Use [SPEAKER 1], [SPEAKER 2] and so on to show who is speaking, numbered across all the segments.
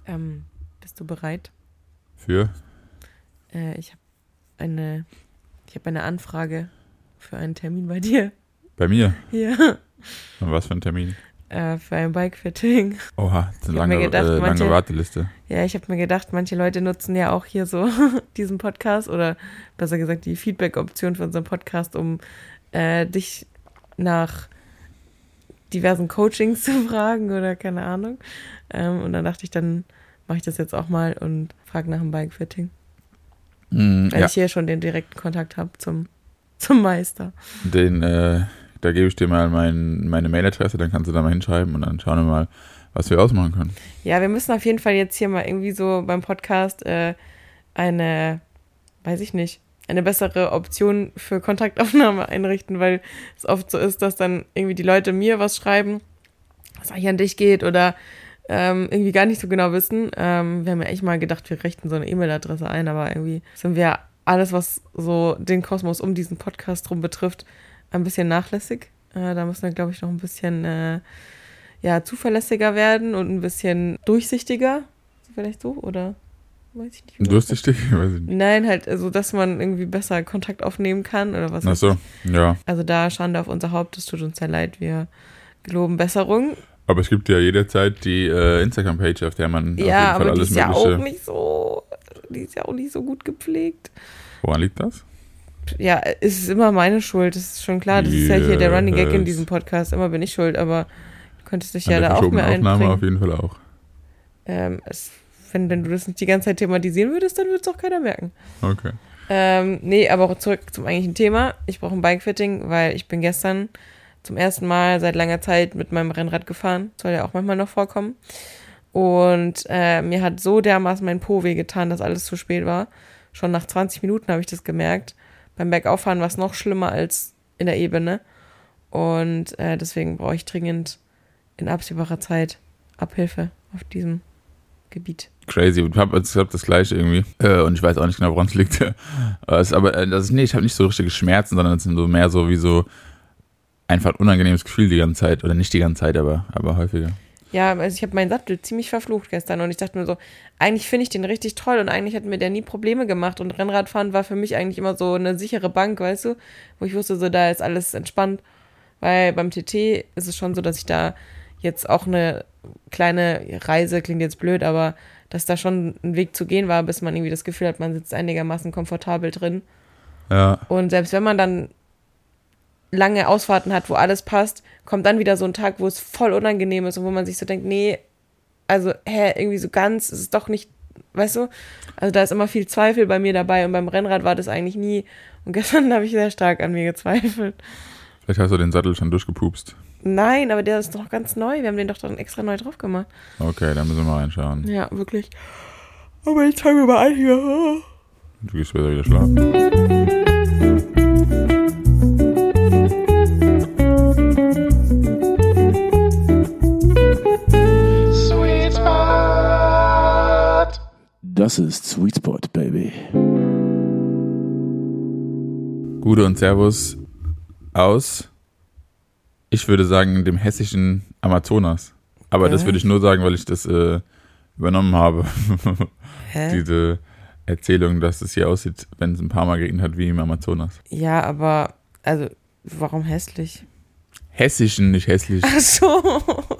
[SPEAKER 1] Bist du bereit?
[SPEAKER 2] Für?
[SPEAKER 1] Ich habe eine Anfrage für einen Termin bei dir.
[SPEAKER 2] Bei mir?
[SPEAKER 1] Ja.
[SPEAKER 2] Und was für ein Termin?
[SPEAKER 1] Für ein Bike-Fitting.
[SPEAKER 2] Oha, das ist eine lange
[SPEAKER 1] manche
[SPEAKER 2] Warteliste.
[SPEAKER 1] Ja, ich habe mir gedacht, manche Leute nutzen ja auch hier so diesen Podcast oder besser gesagt die Feedback-Option für unseren Podcast, um dich nach diversen Coachings zu fragen oder keine Ahnung. Und dann dachte ich, dann mache ich das jetzt auch mal und frage nach dem Bike-Fitting. Weil ich hier schon den direkten Kontakt habe zum Meister.
[SPEAKER 2] Da gebe ich dir mal meine Mailadresse, dann kannst du da mal hinschreiben und dann schauen wir mal, was wir ausmachen können.
[SPEAKER 1] Ja, wir müssen auf jeden Fall jetzt hier mal irgendwie so beim Podcast eine bessere Option für Kontaktaufnahme einrichten, weil es oft so ist, dass dann irgendwie die Leute mir was schreiben, was eigentlich an dich geht oder irgendwie gar nicht so genau wissen. Wir haben ja echt mal gedacht, wir richten so eine E-Mail-Adresse ein, aber irgendwie sind wir alles, was so den Kosmos um diesen Podcast rum betrifft, ein bisschen nachlässig. Da müssen wir, glaube ich, noch ein bisschen zuverlässiger werden und ein bisschen durchsichtiger. Vielleicht so, oder? Weiß ich nicht.
[SPEAKER 2] Durchsichtig? Weiß ich nicht.
[SPEAKER 1] Nein, halt, also, dass man irgendwie besser Kontakt aufnehmen kann, oder was?
[SPEAKER 2] Ach so, ja.
[SPEAKER 1] Also da Schande auf unser Haupt, es tut uns sehr leid, wir geloben Besserung.
[SPEAKER 2] Aber es gibt ja jederzeit die Instagram-Page, auf der man auf jeden Fall
[SPEAKER 1] aber
[SPEAKER 2] alles
[SPEAKER 1] die ist
[SPEAKER 2] Mögliche...
[SPEAKER 1] die ist ja auch nicht so gut gepflegt.
[SPEAKER 2] Woran liegt das?
[SPEAKER 1] Ja, es ist immer meine Schuld, das ist schon klar. Das ist ja hier der Running Gag in diesem Podcast. Immer bin ich schuld, aber du könntest dich ja da auch mehr einbringen.
[SPEAKER 2] Aufnahme auf jeden Fall auch.
[SPEAKER 1] Wenn du das nicht die ganze Zeit thematisieren würdest, dann würde es auch keiner merken.
[SPEAKER 2] Okay.
[SPEAKER 1] Nee, aber zurück zum eigentlichen Thema. Ich brauche ein Bike-Fitting, weil ich bin gestern zum ersten Mal seit langer Zeit mit meinem Rennrad gefahren. Soll ja auch manchmal noch vorkommen. Und mir hat so dermaßen mein Po wehgetan, dass alles zu spät war. Schon nach 20 Minuten habe ich das gemerkt. Beim Bergauffahren war es noch schlimmer als in der Ebene. Und deswegen brauche ich dringend in absehbarer Zeit Abhilfe auf diesem Gebiet.
[SPEAKER 2] Crazy. Ich hab das Gleiche irgendwie. Und ich weiß auch nicht genau, woran es liegt. Ich habe nicht so richtige Schmerzen, sondern es sind so mehr so wie so einfach ein unangenehmes Gefühl die ganze Zeit. Oder nicht die ganze Zeit, aber häufiger.
[SPEAKER 1] Ja, also ich habe meinen Sattel ziemlich verflucht gestern und ich dachte mir so, eigentlich finde ich den richtig toll und eigentlich hat mir der nie Probleme gemacht und Rennradfahren war für mich eigentlich immer so eine sichere Bank, weißt du, wo ich wusste, so da ist alles entspannt, weil beim TT ist es schon so, dass ich da jetzt auch eine kleine Reise, klingt jetzt blöd, aber dass da schon ein Weg zu gehen war, bis man irgendwie das Gefühl hat, man sitzt einigermaßen komfortabel drin.
[SPEAKER 2] Ja.
[SPEAKER 1] Und selbst wenn man dann lange Ausfahrten hat, wo alles passt, kommt dann wieder so ein Tag, wo es voll unangenehm ist und wo man sich so denkt, nee, also, irgendwie so ganz, ist es doch nicht, weißt du? Also da ist immer viel Zweifel bei mir dabei und beim Rennrad war das eigentlich nie. Und gestern habe ich sehr stark an mir gezweifelt.
[SPEAKER 2] Vielleicht hast du den Sattel schon durchgepupst.
[SPEAKER 1] Nein, aber der ist doch ganz neu. Wir haben den doch dann extra neu drauf gemacht.
[SPEAKER 2] Okay, dann müssen wir mal reinschauen.
[SPEAKER 1] Ja, wirklich. Aber jetzt fangen wir mal an hier.
[SPEAKER 2] Du gehst wieder schlafen.
[SPEAKER 3] Das ist Sweet Spot, Baby.
[SPEAKER 2] Gute und Servus aus, ich würde sagen, dem hessischen Amazonas. Aber das würde ich nur sagen, weil ich das übernommen habe. Diese Erzählung, dass es hier aussieht, wenn es ein paar Mal geregnet hat, wie im Amazonas.
[SPEAKER 1] Ja, aber, also, warum hässlich?
[SPEAKER 2] Hessischen, nicht hässlich.
[SPEAKER 1] Ach so.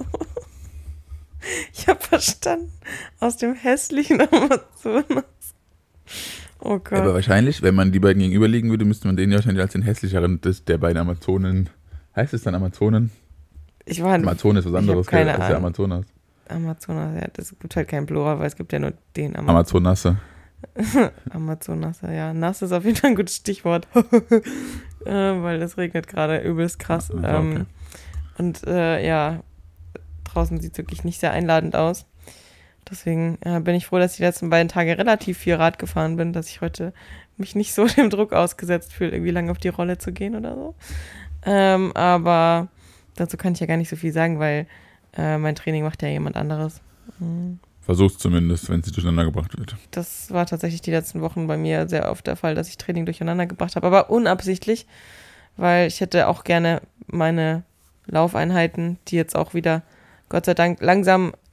[SPEAKER 1] Ich habe verstanden. Aus dem hässlichen Amazonas. Oh Gott.
[SPEAKER 2] Aber wahrscheinlich, wenn man die beiden gegenüberlegen würde, müsste man den ja wahrscheinlich als den hässlicheren der beiden Amazonen. Heißt es dann Amazonen? Amazon ist was anderes als der Amazonas.
[SPEAKER 1] Amazonas, ja, das gibt halt kein Plural, weil es gibt ja nur den Amazonasse. Amazonasse, ja. Nass ist auf jeden Fall ein gutes Stichwort. Weil es regnet gerade übelst krass.
[SPEAKER 2] Okay.
[SPEAKER 1] Und draußen sieht es wirklich nicht sehr einladend aus. Deswegen bin ich froh, dass ich die letzten beiden Tage relativ viel Rad gefahren bin, dass ich heute mich nicht so dem Druck ausgesetzt fühle, irgendwie lange auf die Rolle zu gehen oder so. Aber dazu kann ich ja gar nicht so viel sagen, weil mein Training macht ja jemand anderes.
[SPEAKER 2] Versuch's zumindest, wenn es nicht durcheinander gebracht wird.
[SPEAKER 1] Das war tatsächlich die letzten Wochen bei mir sehr oft der Fall, dass ich Training durcheinander gebracht habe, aber unabsichtlich, weil ich hätte auch gerne meine Laufeinheiten, die jetzt auch wieder Gott sei Dank langsam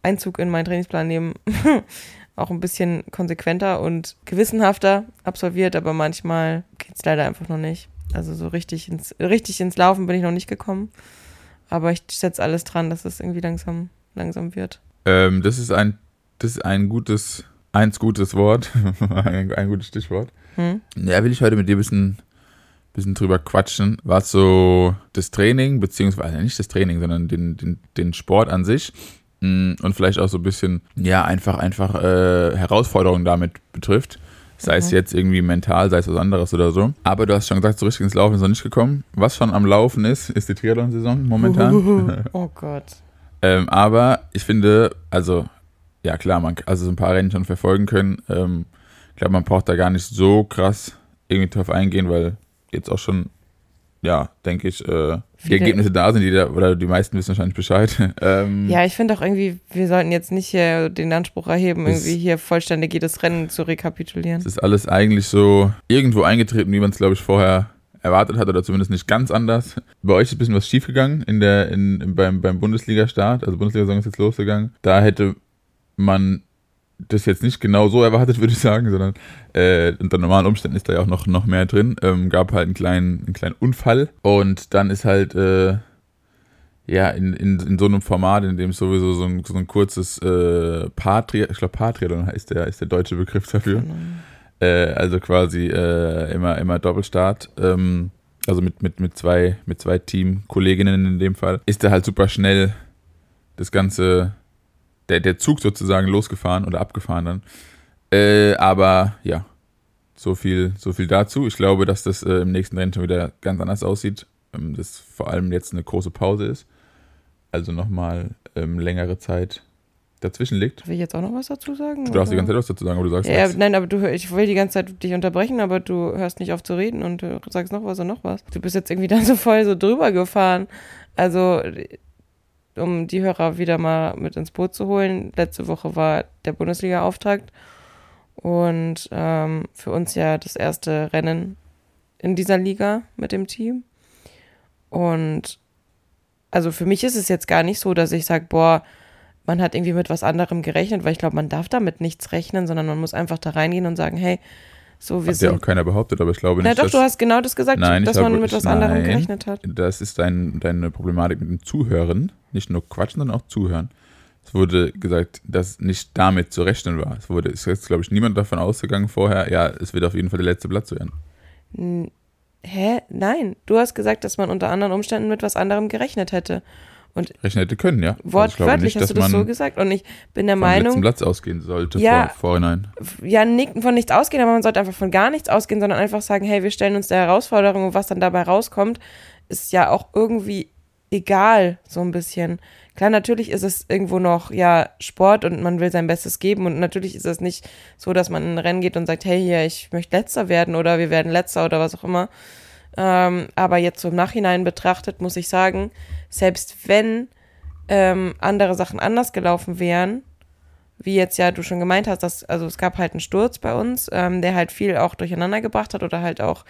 [SPEAKER 1] Einzug in meinen Trainingsplan nehmen, auch ein bisschen konsequenter und gewissenhafter absolviert, aber manchmal geht es leider einfach noch nicht. Also so richtig ins Laufen bin ich noch nicht gekommen. Aber ich setze alles dran, dass es irgendwie langsam wird.
[SPEAKER 2] Das ist ein gutes Wort, ein gutes Stichwort. Ja, will ich heute mit dir ein bisschen drüber quatschen, was so das Training, beziehungsweise nicht das Training, sondern den Sport an sich und vielleicht auch so ein bisschen, ja, einfach Herausforderungen damit betrifft. Sei es jetzt irgendwie mental, sei es was anderes oder so. Aber du hast schon gesagt, so richtig ins Laufen ist noch nicht gekommen. Was schon am Laufen ist die Triathlon-Saison momentan.
[SPEAKER 1] Oh Gott.
[SPEAKER 2] Aber ich finde, also, ja klar, so ein paar Rennen schon verfolgen können. Ich glaube, man braucht da gar nicht so krass irgendwie drauf eingehen, weil jetzt auch schon, ja, denke ich, die Ergebnisse da sind, oder die meisten wissen wahrscheinlich Bescheid.
[SPEAKER 1] Ja, ich finde auch irgendwie, wir sollten jetzt nicht hier den Anspruch erheben, irgendwie hier vollständig jedes Rennen zu rekapitulieren.
[SPEAKER 2] Es ist alles eigentlich so irgendwo eingetreten, wie man es, glaube ich, vorher erwartet hat, oder zumindest nicht ganz anders. Bei euch ist ein bisschen was schiefgegangen beim Bundesliga-Start, also Bundesliga-Saison ist jetzt losgegangen. Da hätte man das jetzt nicht genau so erwartet, würde ich sagen, sondern unter normalen Umständen ist da ja auch noch mehr drin. Gab halt einen kleinen Unfall und dann ist halt ja in so einem Format, in dem es sowieso so ein kurzes Paartriathlon ist der deutsche Begriff dafür. Also quasi immer Doppelstart. Also mit zwei Teamkolleginnen in dem Fall. Ist da halt super schnell das Ganze, der Zug sozusagen losgefahren oder abgefahren dann. Aber ja, so viel dazu. Ich glaube, dass das im nächsten Rennen schon wieder ganz anders aussieht. Dass vor allem jetzt eine große Pause ist. Also nochmal längere Zeit dazwischen liegt.
[SPEAKER 1] Will ich jetzt auch noch was dazu sagen?
[SPEAKER 2] Du darfst die ganze Zeit was dazu sagen, aber du sagst
[SPEAKER 1] ja, nein, aber ich will die ganze Zeit dich unterbrechen, aber du hörst nicht auf zu reden und du sagst noch was und noch was. Du bist jetzt irgendwie dann so voll so drüber gefahren. Also, um die Hörer wieder mal mit ins Boot zu holen, letzte Woche war der Bundesliga-Auftakt und für uns ja das erste Rennen in dieser Liga mit dem Team. Und also für mich ist es jetzt gar nicht so, dass ich sage, boah, man hat irgendwie mit was anderem gerechnet, weil ich glaube, man darf damit nichts rechnen, sondern man muss einfach da reingehen und sagen, hey, so wir sind...
[SPEAKER 2] Hat ja auch keiner behauptet, aber ich glaube nicht,
[SPEAKER 1] Na doch, du hast genau das gesagt, dass man mit was anderem gerechnet hat.
[SPEAKER 2] Das ist deine Problematik mit dem Zuhören, nicht nur quatschen, sondern auch zuhören. Es wurde gesagt, dass nicht damit zu rechnen war. Es ist jetzt, glaube ich, niemand davon ausgegangen vorher, ja, es wird auf jeden Fall der letzte Platz werden.
[SPEAKER 1] Hä? Nein, du hast gesagt, dass man unter anderen Umständen mit was anderem gerechnet hätte. Und
[SPEAKER 2] rechnen hätte können, ja.
[SPEAKER 1] Wortwörtlich hast du das so gesagt. Und ich bin der Meinung...
[SPEAKER 2] Vom letzten Platz ausgehen sollte, vorhinein.
[SPEAKER 1] Ja, von nichts ausgehen, aber man sollte einfach von gar nichts ausgehen, sondern einfach sagen, hey, wir stellen uns der Herausforderung und was dann dabei rauskommt, ist ja auch irgendwie egal, so ein bisschen. Klar, natürlich ist es irgendwo noch, ja, Sport und man will sein Bestes geben und natürlich ist es nicht so, dass man in ein Rennen geht und sagt, hey, hier, ich möchte Letzter werden oder wir werden Letzter oder was auch immer. Aber jetzt so im Nachhinein betrachtet, muss ich sagen, selbst wenn andere Sachen anders gelaufen wären, wie jetzt ja du schon gemeint hast, also es gab halt einen Sturz bei uns, der halt viel auch durcheinander gebracht hat oder halt auch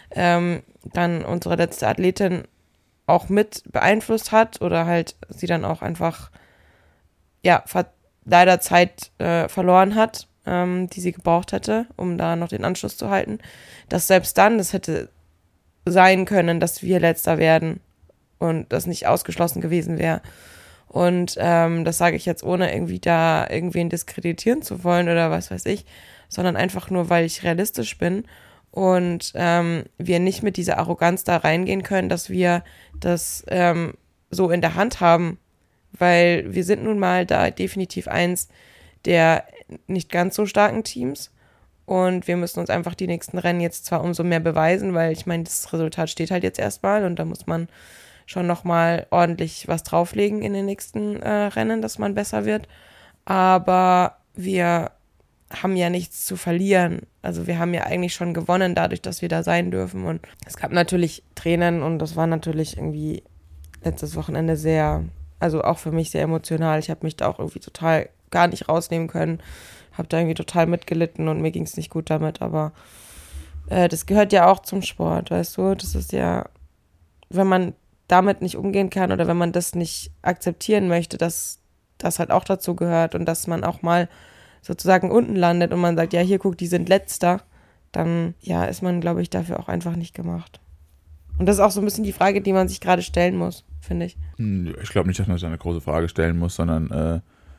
[SPEAKER 1] dann unsere letzte Athletin auch mit beeinflusst hat oder halt sie dann auch einfach ja leider Zeit verloren hat, die sie gebraucht hätte, um da noch den Anschluss zu halten, dass selbst dann das hätte sein können, dass wir Letzter werden und das nicht ausgeschlossen gewesen wäre. Und das sage ich jetzt, ohne irgendwie da irgendwen diskreditieren zu wollen oder was weiß ich, sondern einfach nur, weil ich realistisch bin und wir nicht mit dieser Arroganz da reingehen können, dass wir das so in der Hand haben, weil wir sind nun mal da definitiv eins der nicht ganz so starken Teams. Und wir müssen uns einfach die nächsten Rennen jetzt zwar umso mehr beweisen, weil ich meine, das Resultat steht halt jetzt erstmal und da muss man schon nochmal ordentlich was drauflegen in den nächsten Rennen, dass man besser wird. Aber wir haben ja nichts zu verlieren. Also wir haben ja eigentlich schon gewonnen dadurch, dass wir da sein dürfen. Und es gab natürlich Tränen und das war natürlich irgendwie letztes Wochenende sehr, also auch für mich sehr emotional. Ich habe mich da auch irgendwie total gar nicht rausnehmen können. Habe da irgendwie total mitgelitten und mir ging es nicht gut damit, aber das gehört ja auch zum Sport, weißt du? Das ist ja, wenn man damit nicht umgehen kann oder wenn man das nicht akzeptieren möchte, dass das halt auch dazu gehört und dass man auch mal sozusagen unten landet und man sagt, ja, hier, guck, die sind Letzter, dann, ja, ist man, glaube ich, dafür auch einfach nicht gemacht. Und das ist auch so ein bisschen die Frage, die man sich gerade stellen muss, finde ich.
[SPEAKER 2] Ich glaube nicht, dass man sich eine große Frage stellen muss, sondern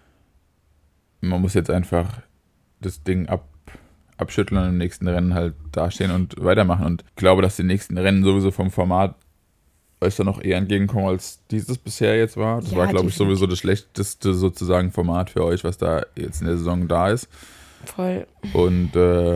[SPEAKER 2] man muss jetzt einfach das Ding abschütteln und im nächsten Rennen halt dastehen und weitermachen. Und ich glaube, dass die nächsten Rennen sowieso vom Format euch da noch eher entgegenkommen, als dieses bisher jetzt war. Das war, glaube ich, sowieso das schlechteste sozusagen Format für euch, was da jetzt in der Saison da ist.
[SPEAKER 1] Voll.
[SPEAKER 2] Und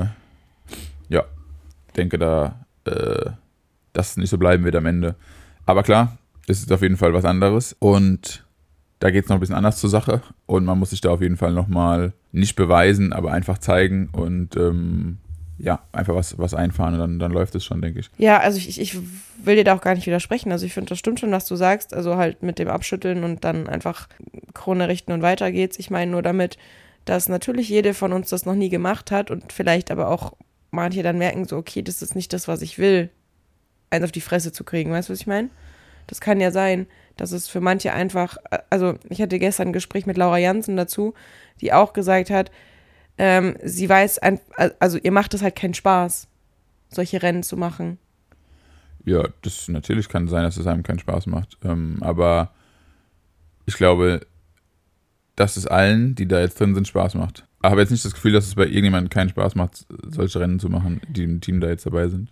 [SPEAKER 2] ja, denke da, dass es nicht so bleiben wird am Ende. Aber klar, es ist auf jeden Fall was anderes und da geht es noch ein bisschen anders zur Sache und man muss sich da auf jeden Fall nochmal nicht beweisen, aber einfach zeigen und ja, einfach was einfahren und dann läuft es schon, denke ich.
[SPEAKER 1] Ja, also ich will dir da auch gar nicht widersprechen. Also ich finde, das stimmt schon, was du sagst. Also halt mit dem Abschütteln und dann einfach Krone richten und weiter geht's. Ich meine nur damit, dass natürlich jede von uns das noch nie gemacht hat und vielleicht aber auch manche dann merken so, okay, das ist nicht das, was ich will, eins auf die Fresse zu kriegen. Weißt du, was ich meine? Das kann ja sein, dass es für manche einfach, also ich hatte gestern ein Gespräch mit Laura Jansen dazu, die auch gesagt hat, sie weiß, also ihr macht es halt keinen Spaß, solche Rennen zu machen.
[SPEAKER 2] Ja, das natürlich kann sein, dass es einem keinen Spaß macht. Aber ich glaube, dass es allen, die da jetzt drin sind, Spaß macht. Ich habe jetzt nicht das Gefühl, dass es bei irgendjemandem keinen Spaß macht, solche Rennen zu machen, die im Team da jetzt dabei sind.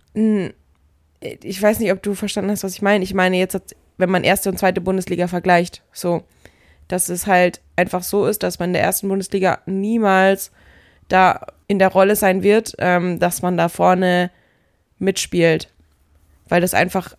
[SPEAKER 1] Ich weiß nicht, ob du verstanden hast, was ich meine. Ich meine jetzt, wenn man erste und zweite Bundesliga vergleicht, so, dass es halt einfach so ist, dass man in der ersten Bundesliga niemals da in der Rolle sein wird, dass man da vorne mitspielt. Weil das einfach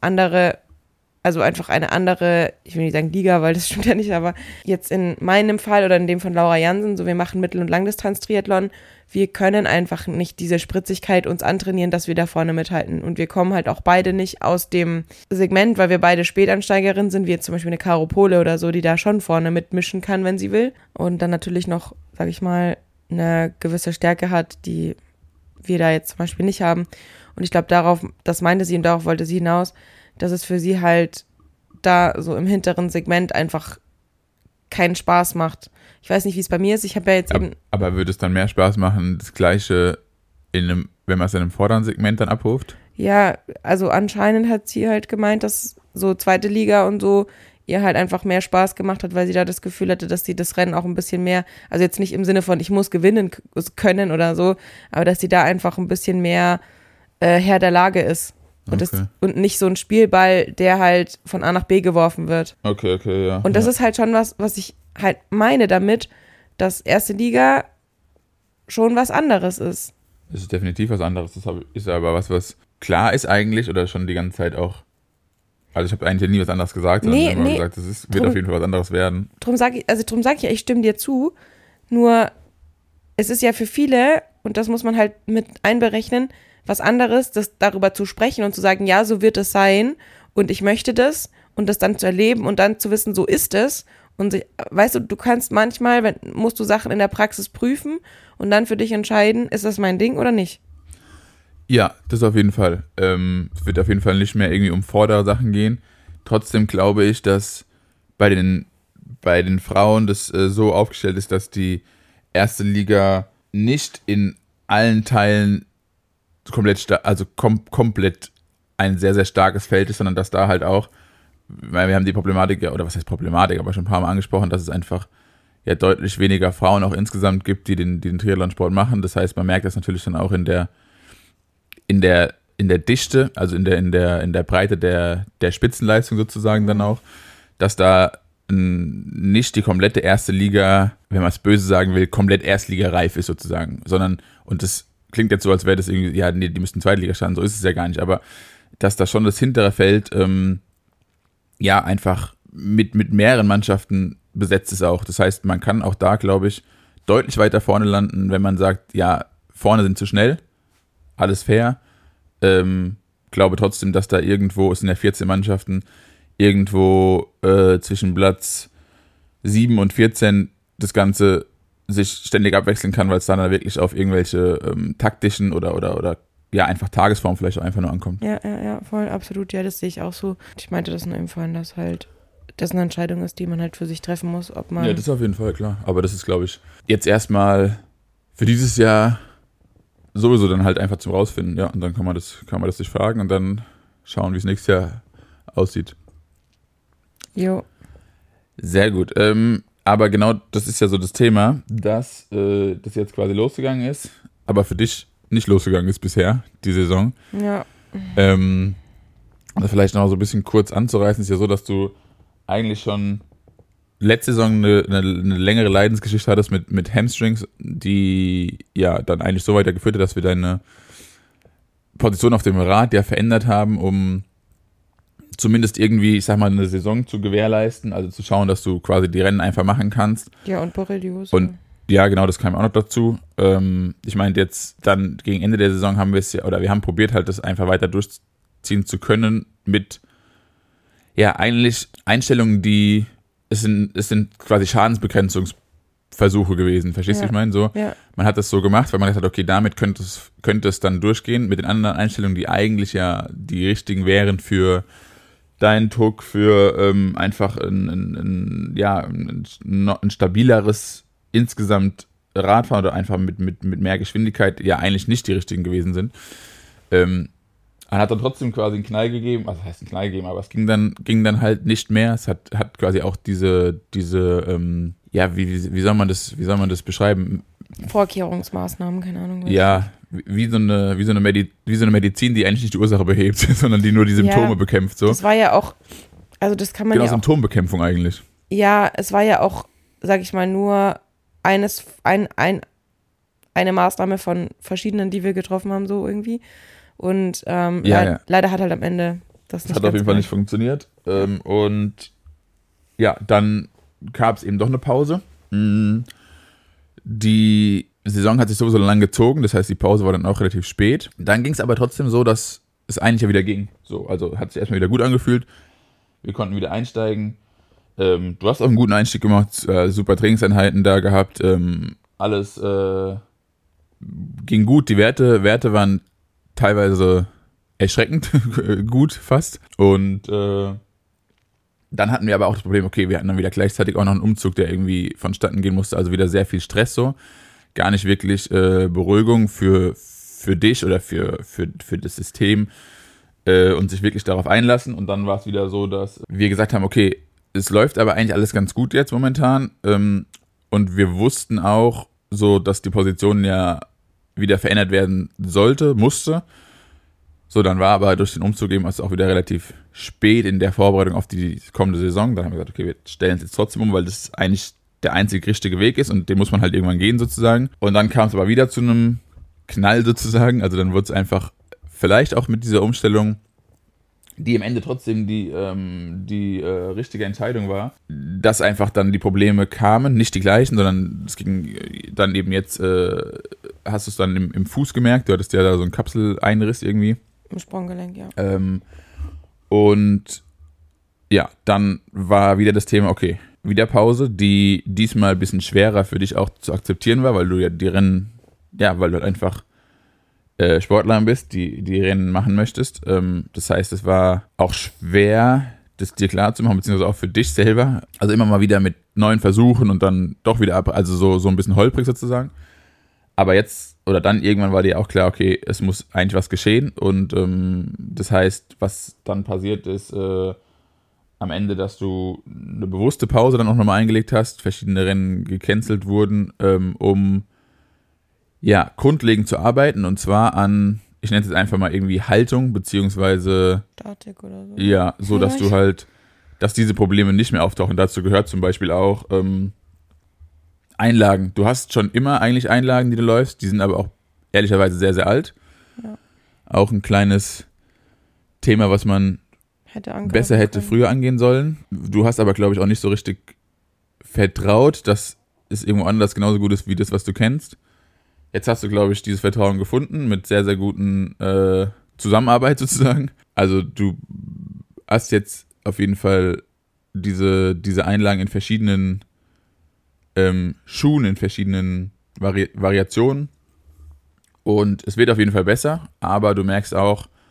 [SPEAKER 1] einfach eine andere, ich will nicht sagen Liga, weil das stimmt ja nicht, aber jetzt in meinem Fall oder in dem von Laura Jansen, so wir machen Mittel- und Langdistanz-Triathlon, wir können einfach nicht diese Spritzigkeit uns antrainieren, dass wir da vorne mithalten. Und wir kommen halt auch beide nicht aus dem Segment, weil wir beide Spätansteigerinnen sind, wie jetzt zum Beispiel eine Caro Pole oder so, die da schon vorne mitmischen kann, wenn sie will. Und dann natürlich noch, sag ich mal, eine gewisse Stärke hat, die wir da jetzt zum Beispiel nicht haben. Und ich glaube, das meinte sie und darauf wollte sie hinaus, dass es für sie halt da so im hinteren Segment einfach keinen Spaß macht. Ich weiß nicht, wie es bei mir ist. Ich habe ja jetzt eben...
[SPEAKER 2] Aber würde es dann mehr Spaß machen, das Gleiche wenn man es in einem vorderen Segment dann abruft?
[SPEAKER 1] Ja, also anscheinend hat sie halt gemeint, dass so zweite Liga und so ihr halt einfach mehr Spaß gemacht hat, weil sie da das Gefühl hatte, dass sie das Rennen auch ein bisschen mehr, also jetzt nicht im Sinne von, ich muss gewinnen können oder so, aber dass sie da einfach ein bisschen mehr Herr der Lage ist. Und nicht so ein Spielball, der halt von A nach B geworfen wird.
[SPEAKER 2] Okay, ja.
[SPEAKER 1] Und das ist halt schon was ich halt meine damit, dass erste Liga schon was anderes ist.
[SPEAKER 2] Das ist definitiv was anderes. Das ist aber was klar ist eigentlich oder schon die ganze Zeit auch. Also ich habe eigentlich nie was anderes gesagt, sondern immer gesagt, wird auf jeden Fall was anderes werden.
[SPEAKER 1] Drum sag ich ja, ich stimme dir zu. Nur es ist ja für viele, und das muss man halt mit einberechnen, was anderes, das darüber zu sprechen und zu sagen, ja, so wird es sein und ich möchte das und das dann zu erleben und dann zu wissen, so ist es. Und weißt du kannst manchmal, musst du Sachen in der Praxis prüfen und dann für dich entscheiden, ist das mein Ding oder nicht?
[SPEAKER 2] Ja, das auf jeden Fall. Es wird auf jeden Fall nicht mehr irgendwie um vordere Sachen gehen. Trotzdem glaube ich, dass bei den Frauen das so aufgestellt ist, dass die erste Liga nicht in allen Teilen komplett ein sehr, sehr starkes Feld ist, sondern dass da halt auch, weil wir haben die Problematik, oder was heißt Problematik, aber schon ein paar Mal angesprochen, dass es einfach ja deutlich weniger Frauen auch insgesamt gibt, die den Triathlonsport machen. Das heißt, man merkt das natürlich dann auch in der Dichte, also in der Breite der Spitzenleistung sozusagen dann auch, dass da nicht die komplette erste Liga, wenn man es böse sagen will, komplett erstligareif ist sozusagen, sondern, und das klingt jetzt so, als wäre das irgendwie, ja, nee, die müssten Zweitliga starten, so ist es ja gar nicht, aber dass da schon das hintere Feld ja einfach mit mehreren Mannschaften besetzt ist auch. Das heißt, man kann auch da, glaube ich, deutlich weiter vorne landen, wenn man sagt, ja, vorne sind zu schnell, alles fair. Glaube trotzdem, dass da irgendwo, es sind ja 14 Mannschaften, irgendwo zwischen Platz 7 und 14 das Ganze sich ständig abwechseln kann, weil es dann wirklich auf irgendwelche taktischen oder ja, einfach Tagesform vielleicht auch einfach nur ankommt.
[SPEAKER 1] Ja, voll, absolut, ja, das sehe ich auch so. Ich meinte das nur eben vorhin, dass halt das eine Entscheidung ist, die man halt für sich treffen muss, ob man...
[SPEAKER 2] Ja, das ist auf jeden Fall klar. Aber das ist, glaube ich, jetzt erstmal für dieses Jahr sowieso dann halt einfach zum Rausfinden. Ja, und dann kann man das sich fragen und dann schauen, wie es nächstes Jahr aussieht.
[SPEAKER 1] Jo.
[SPEAKER 2] Sehr gut. Aber genau das ist ja so das Thema, dass das jetzt quasi losgegangen ist, aber für dich nicht losgegangen ist bisher, die Saison.
[SPEAKER 1] Ja.
[SPEAKER 2] Also vielleicht noch so ein bisschen kurz anzureißen, ist ja so, dass du eigentlich schon letzte Saison eine längere Leidensgeschichte hattest mit Hamstrings, die ja dann eigentlich so weitergeführt hat, dass wir deine Position auf dem Rad ja verändert haben, um zumindest irgendwie, ich sag mal, eine Saison zu gewährleisten, also zu schauen, dass du quasi die Rennen einfach machen kannst.
[SPEAKER 1] Ja, und Borrelios.
[SPEAKER 2] Und ja, genau, das kam auch noch dazu. Ich meinte jetzt dann gegen Ende der Saison haben wir es ja, oder wir haben probiert halt das einfach weiter durchziehen zu können mit, ja, eigentlich Einstellungen, die, es sind quasi Schadensbegrenzungsversuche gewesen, verstehst du,
[SPEAKER 1] Ja.
[SPEAKER 2] ich meine? So,
[SPEAKER 1] Ja.
[SPEAKER 2] man hat das so gemacht, weil man gesagt hat, okay, damit könnte es dann durchgehen, mit den anderen Einstellungen, die eigentlich ja die richtigen wären für deinen Druck, für einfach ein stabileres insgesamt Radfahren oder einfach mit mehr Geschwindigkeit ja eigentlich nicht die richtigen gewesen sind. Er hat dann trotzdem quasi einen Knall gegeben, also heißt einen Knall gegeben, aber es ging dann halt nicht mehr. Es hat quasi auch diese ja, wie soll man das beschreiben?
[SPEAKER 1] Vorkehrungsmaßnahmen, keine Ahnung. was.
[SPEAKER 2] Ja, wie so eine Medizin, die eigentlich nicht die Ursache behebt, sondern die nur die Symptome
[SPEAKER 1] Ja,
[SPEAKER 2] bekämpft. So.
[SPEAKER 1] Das war ja auch, also das kann man
[SPEAKER 2] Genau,
[SPEAKER 1] ja auch,
[SPEAKER 2] Symptombekämpfung eigentlich.
[SPEAKER 1] ja, es war ja auch, sag ich mal, nur eine Maßnahme von verschiedenen, die wir getroffen haben, so irgendwie. Und
[SPEAKER 2] Ja.
[SPEAKER 1] leider hat halt am Ende das
[SPEAKER 2] Das
[SPEAKER 1] nicht
[SPEAKER 2] hat auf jeden Fall
[SPEAKER 1] ganz
[SPEAKER 2] nicht funktioniert. Und ja, dann gab es eben doch eine Pause. Die Saison hat sich sowieso lang gezogen, das heißt, die Pause war dann auch relativ spät. Dann ging es aber trotzdem so, dass es eigentlich ja wieder ging. So, also hat sich erstmal wieder gut angefühlt. Wir konnten wieder einsteigen. Du hast auch einen guten Einstieg gemacht, super Trainingseinheiten da gehabt. Alles ging gut. Die Werte waren teilweise erschreckend gut fast. Und dann hatten wir aber auch das Problem, okay, wir hatten dann wieder gleichzeitig auch noch einen Umzug, der irgendwie vonstatten gehen musste. Also wieder sehr viel Stress so. Gar nicht wirklich Beruhigung für dich oder für das System und sich wirklich darauf einlassen. Und dann war es wieder so, dass wir gesagt haben, okay, es läuft aber eigentlich alles ganz gut jetzt momentan. Und wir wussten auch so, dass die Position ja wieder verändert werden musste. So, dann war aber durch den Umzug eben auch wieder relativ spät in der Vorbereitung auf die kommende Saison. Dann haben wir gesagt, okay, wir stellen es jetzt trotzdem um, weil das eigentlich der einzig richtige Weg ist und den muss man halt irgendwann gehen sozusagen. Und dann kam es aber wieder zu einem Knall sozusagen. Also dann wurde es einfach vielleicht auch mit dieser Umstellung, die am Ende trotzdem die richtige Entscheidung war, dass einfach dann die Probleme kamen, nicht die gleichen, sondern es ging dann eben jetzt, hast du es dann im Fuß gemerkt, du hattest ja da so einen Kapseleinriss irgendwie.
[SPEAKER 1] Im Sprunggelenk, ja.
[SPEAKER 2] Und ja, dann war wieder das Thema, okay, wieder Pause, die diesmal ein bisschen schwerer für dich auch zu akzeptieren war, weil du ja die Rennen, ja, weil du halt einfach Sportler bist, die Rennen machen möchtest. Das heißt, es war auch schwer, das dir klar zu machen, beziehungsweise auch für dich selber. Also immer mal wieder mit neuen Versuchen und dann doch wieder ab, also so ein bisschen holprig sozusagen. Aber jetzt oder dann irgendwann war dir auch klar, okay, es muss eigentlich was geschehen. Und das heißt, was dann passiert ist, am Ende, dass du eine bewusste Pause dann auch nochmal eingelegt hast, verschiedene Rennen gecancelt wurden, um ja, grundlegend zu arbeiten und zwar an, ich nenne es jetzt einfach mal irgendwie Haltung, beziehungsweise
[SPEAKER 1] Statik oder so.
[SPEAKER 2] ja, so dass du halt, dass diese Probleme nicht mehr auftauchen. Dazu gehört zum Beispiel auch Einlagen. Du hast schon immer eigentlich Einlagen, die du läufst, die sind aber auch ehrlicherweise sehr, sehr alt.
[SPEAKER 1] Ja.
[SPEAKER 2] Auch ein kleines Thema, was man besser hätte früher angehen sollen. Du hast aber, glaube ich, auch nicht so richtig vertraut, dass es irgendwo anders genauso gut ist wie das, was du kennst. Jetzt hast du, glaube ich, dieses Vertrauen gefunden mit sehr, sehr guten Zusammenarbeit sozusagen. Also du hast jetzt auf jeden Fall diese Einlagen in verschiedenen Schuhen, in verschiedenen Variationen. Und es wird auf jeden Fall besser, aber du merkst auch,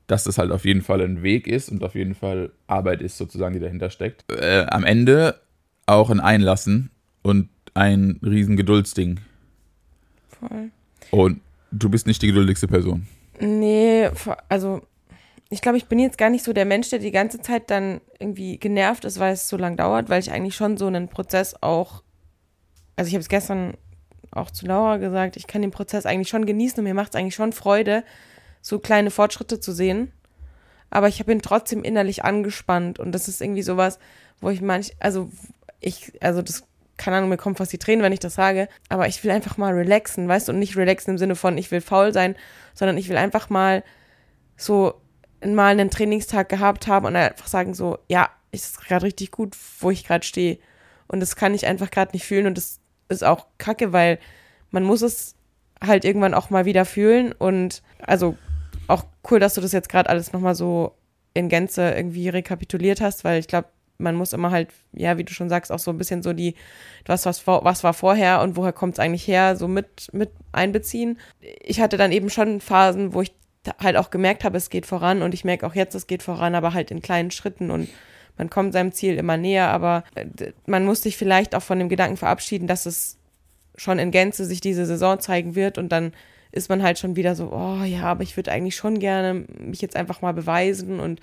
[SPEAKER 2] dass das halt auf jeden Fall ein Weg ist und auf jeden Fall Arbeit ist sozusagen, die dahinter steckt. Am Ende auch ein Einlassen und ein riesen Geduldsding.
[SPEAKER 1] Voll.
[SPEAKER 2] Und du bist nicht die geduldigste Person.
[SPEAKER 1] Nee, also ich glaube, ich bin jetzt gar nicht so der Mensch, der die ganze Zeit dann irgendwie genervt ist, weil es so lang dauert, weil ich eigentlich schon so einen Prozess auch, also ich habe es gestern auch zu Laura gesagt, ich kann den Prozess eigentlich schon genießen und mir macht es eigentlich schon Freude, so kleine Fortschritte zu sehen. Aber ich bin trotzdem innerlich angespannt und das ist irgendwie sowas, wo ich also das, keine Ahnung, mir kommen fast die Tränen, wenn ich das sage, aber ich will einfach mal relaxen, weißt du, und nicht relaxen im Sinne von, ich will faul sein, sondern ich will einfach mal so mal einen Trainingstag gehabt haben und einfach sagen so, ja, ist gerade richtig gut, wo ich gerade stehe. Und das kann ich einfach gerade nicht fühlen und das ist auch kacke, weil man muss es halt irgendwann auch mal wieder fühlen und also auch cool, dass du das jetzt gerade alles nochmal so in Gänze irgendwie rekapituliert hast, weil ich glaube, man muss immer halt, ja, wie du schon sagst, auch so ein bisschen so was war vorher und woher kommt es eigentlich her, so mit einbeziehen. Ich hatte dann eben schon Phasen, wo ich halt auch gemerkt habe, es geht voran und ich merke auch jetzt, es geht voran, aber halt in kleinen Schritten und man kommt seinem Ziel immer näher, aber man muss sich vielleicht auch von dem Gedanken verabschieden, dass es schon in Gänze sich diese Saison zeigen wird und dann ist man halt schon wieder so, oh ja, aber ich würde eigentlich schon gerne mich jetzt einfach mal beweisen und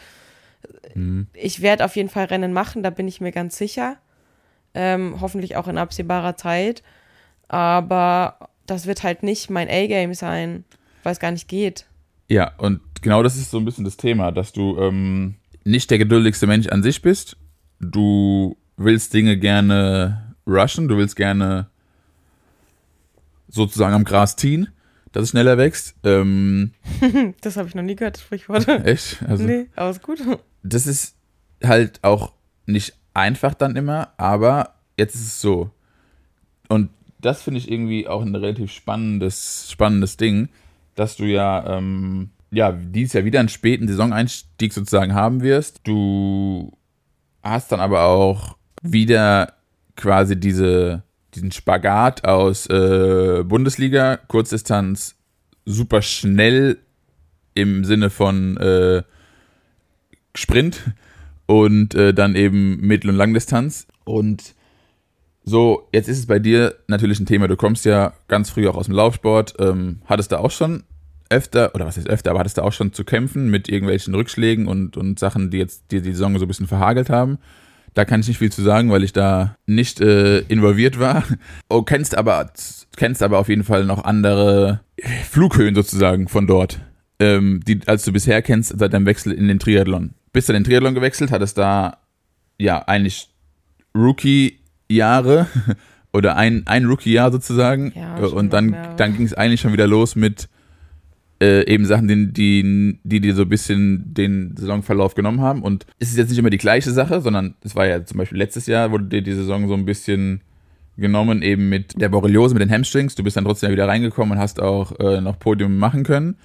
[SPEAKER 1] ich werde auf jeden Fall Rennen machen, da bin ich mir ganz sicher, hoffentlich auch in absehbarer Zeit, aber das wird halt nicht mein A-Game sein, weil es gar nicht geht.
[SPEAKER 2] Ja, und genau das ist so ein bisschen das Thema, dass du nicht der geduldigste Mensch an sich bist. Du willst Dinge gerne rushen, du willst gerne sozusagen am Gras ziehen, dass es schneller wächst.
[SPEAKER 1] Das habe ich noch nie gehört, das Sprichwort.
[SPEAKER 2] Echt? Also,
[SPEAKER 1] nee, aber ist gut.
[SPEAKER 2] Das ist halt auch nicht einfach dann immer, aber jetzt ist es so. Und das finde ich irgendwie auch ein relativ spannendes Ding, dass du ja dieses Jahr wieder einen späten Saisoneinstieg sozusagen haben wirst. Du hast dann aber auch wieder quasi diesen Spagat aus Bundesliga, Kurzdistanz, super schnell im Sinne von Sprint und dann eben Mittel- und Langdistanz. Und so, jetzt ist es bei dir natürlich ein Thema, du kommst ja ganz früh auch aus dem Laufsport, hattest du auch schon öfter, oder was heißt öfter, aber hattest du auch schon zu kämpfen mit irgendwelchen Rückschlägen und Sachen, die jetzt dir die Saison so ein bisschen verhagelt haben. Da kann ich nicht viel zu sagen, weil ich da nicht involviert war. Oh, kennst aber auf jeden Fall noch andere Flughöhen sozusagen von dort, die als du bisher kennst seit deinem Wechsel in den Triathlon. Bist du in den Triathlon gewechselt, hattest da ja eigentlich Rookie-Jahre oder ein Rookie-Jahr sozusagen.
[SPEAKER 1] Ja,
[SPEAKER 2] und dann ging es eigentlich schon wieder los mit eben Sachen, die dir so ein bisschen den Saisonverlauf genommen haben. Und es ist jetzt nicht immer die gleiche Sache, sondern es war ja zum Beispiel letztes Jahr, wurde dir die Saison so ein bisschen genommen, eben mit der Borreliose, mit den Hamstrings. Du bist dann trotzdem wieder reingekommen und hast auch noch Podium machen können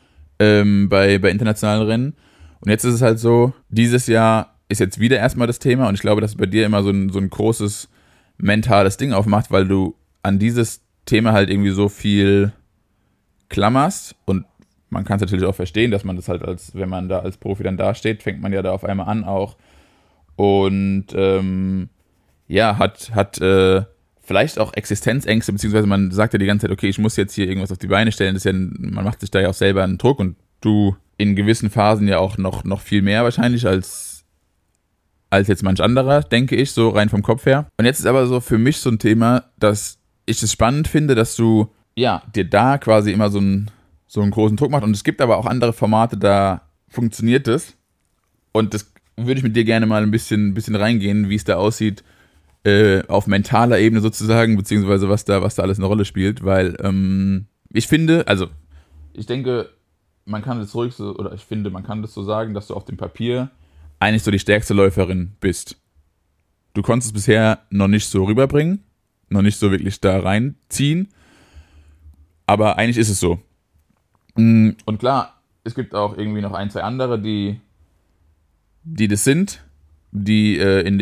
[SPEAKER 2] bei internationalen Rennen. Und jetzt ist es halt so, dieses Jahr ist jetzt wieder erstmal das Thema und ich glaube, dass es bei dir immer so ein großes mentales Ding aufmacht, weil du an dieses Thema halt irgendwie so viel klammerst und man kann es natürlich auch verstehen, dass man das halt wenn man da als Profi dann dasteht, fängt man ja da auf einmal an auch und hat vielleicht auch Existenzängste, beziehungsweise man sagt ja die ganze Zeit, okay, ich muss jetzt hier irgendwas auf die Beine stellen, das ist ja, man macht sich da ja auch selber einen Druck und du in gewissen Phasen ja auch noch viel mehr wahrscheinlich als jetzt manch anderer, denke ich, so rein vom Kopf her. Und jetzt ist aber so für mich so ein Thema, dass ich es spannend finde, dass du ja dir da quasi immer so einen großen Druck machst und es gibt aber auch andere Formate, da funktioniert das und das würde ich mit dir gerne mal ein bisschen reingehen, wie es da aussieht, auf mentaler Ebene sozusagen, beziehungsweise was da alles eine Rolle spielt, weil ich finde, also ich denke, man kann das so sagen, dass du auf dem Papier eigentlich so die stärkste Läuferin bist. Du konntest es bisher noch nicht so rüberbringen, noch nicht so wirklich da reinziehen, aber eigentlich ist es so. Und klar, es gibt auch irgendwie noch ein, zwei andere, die das sind, die in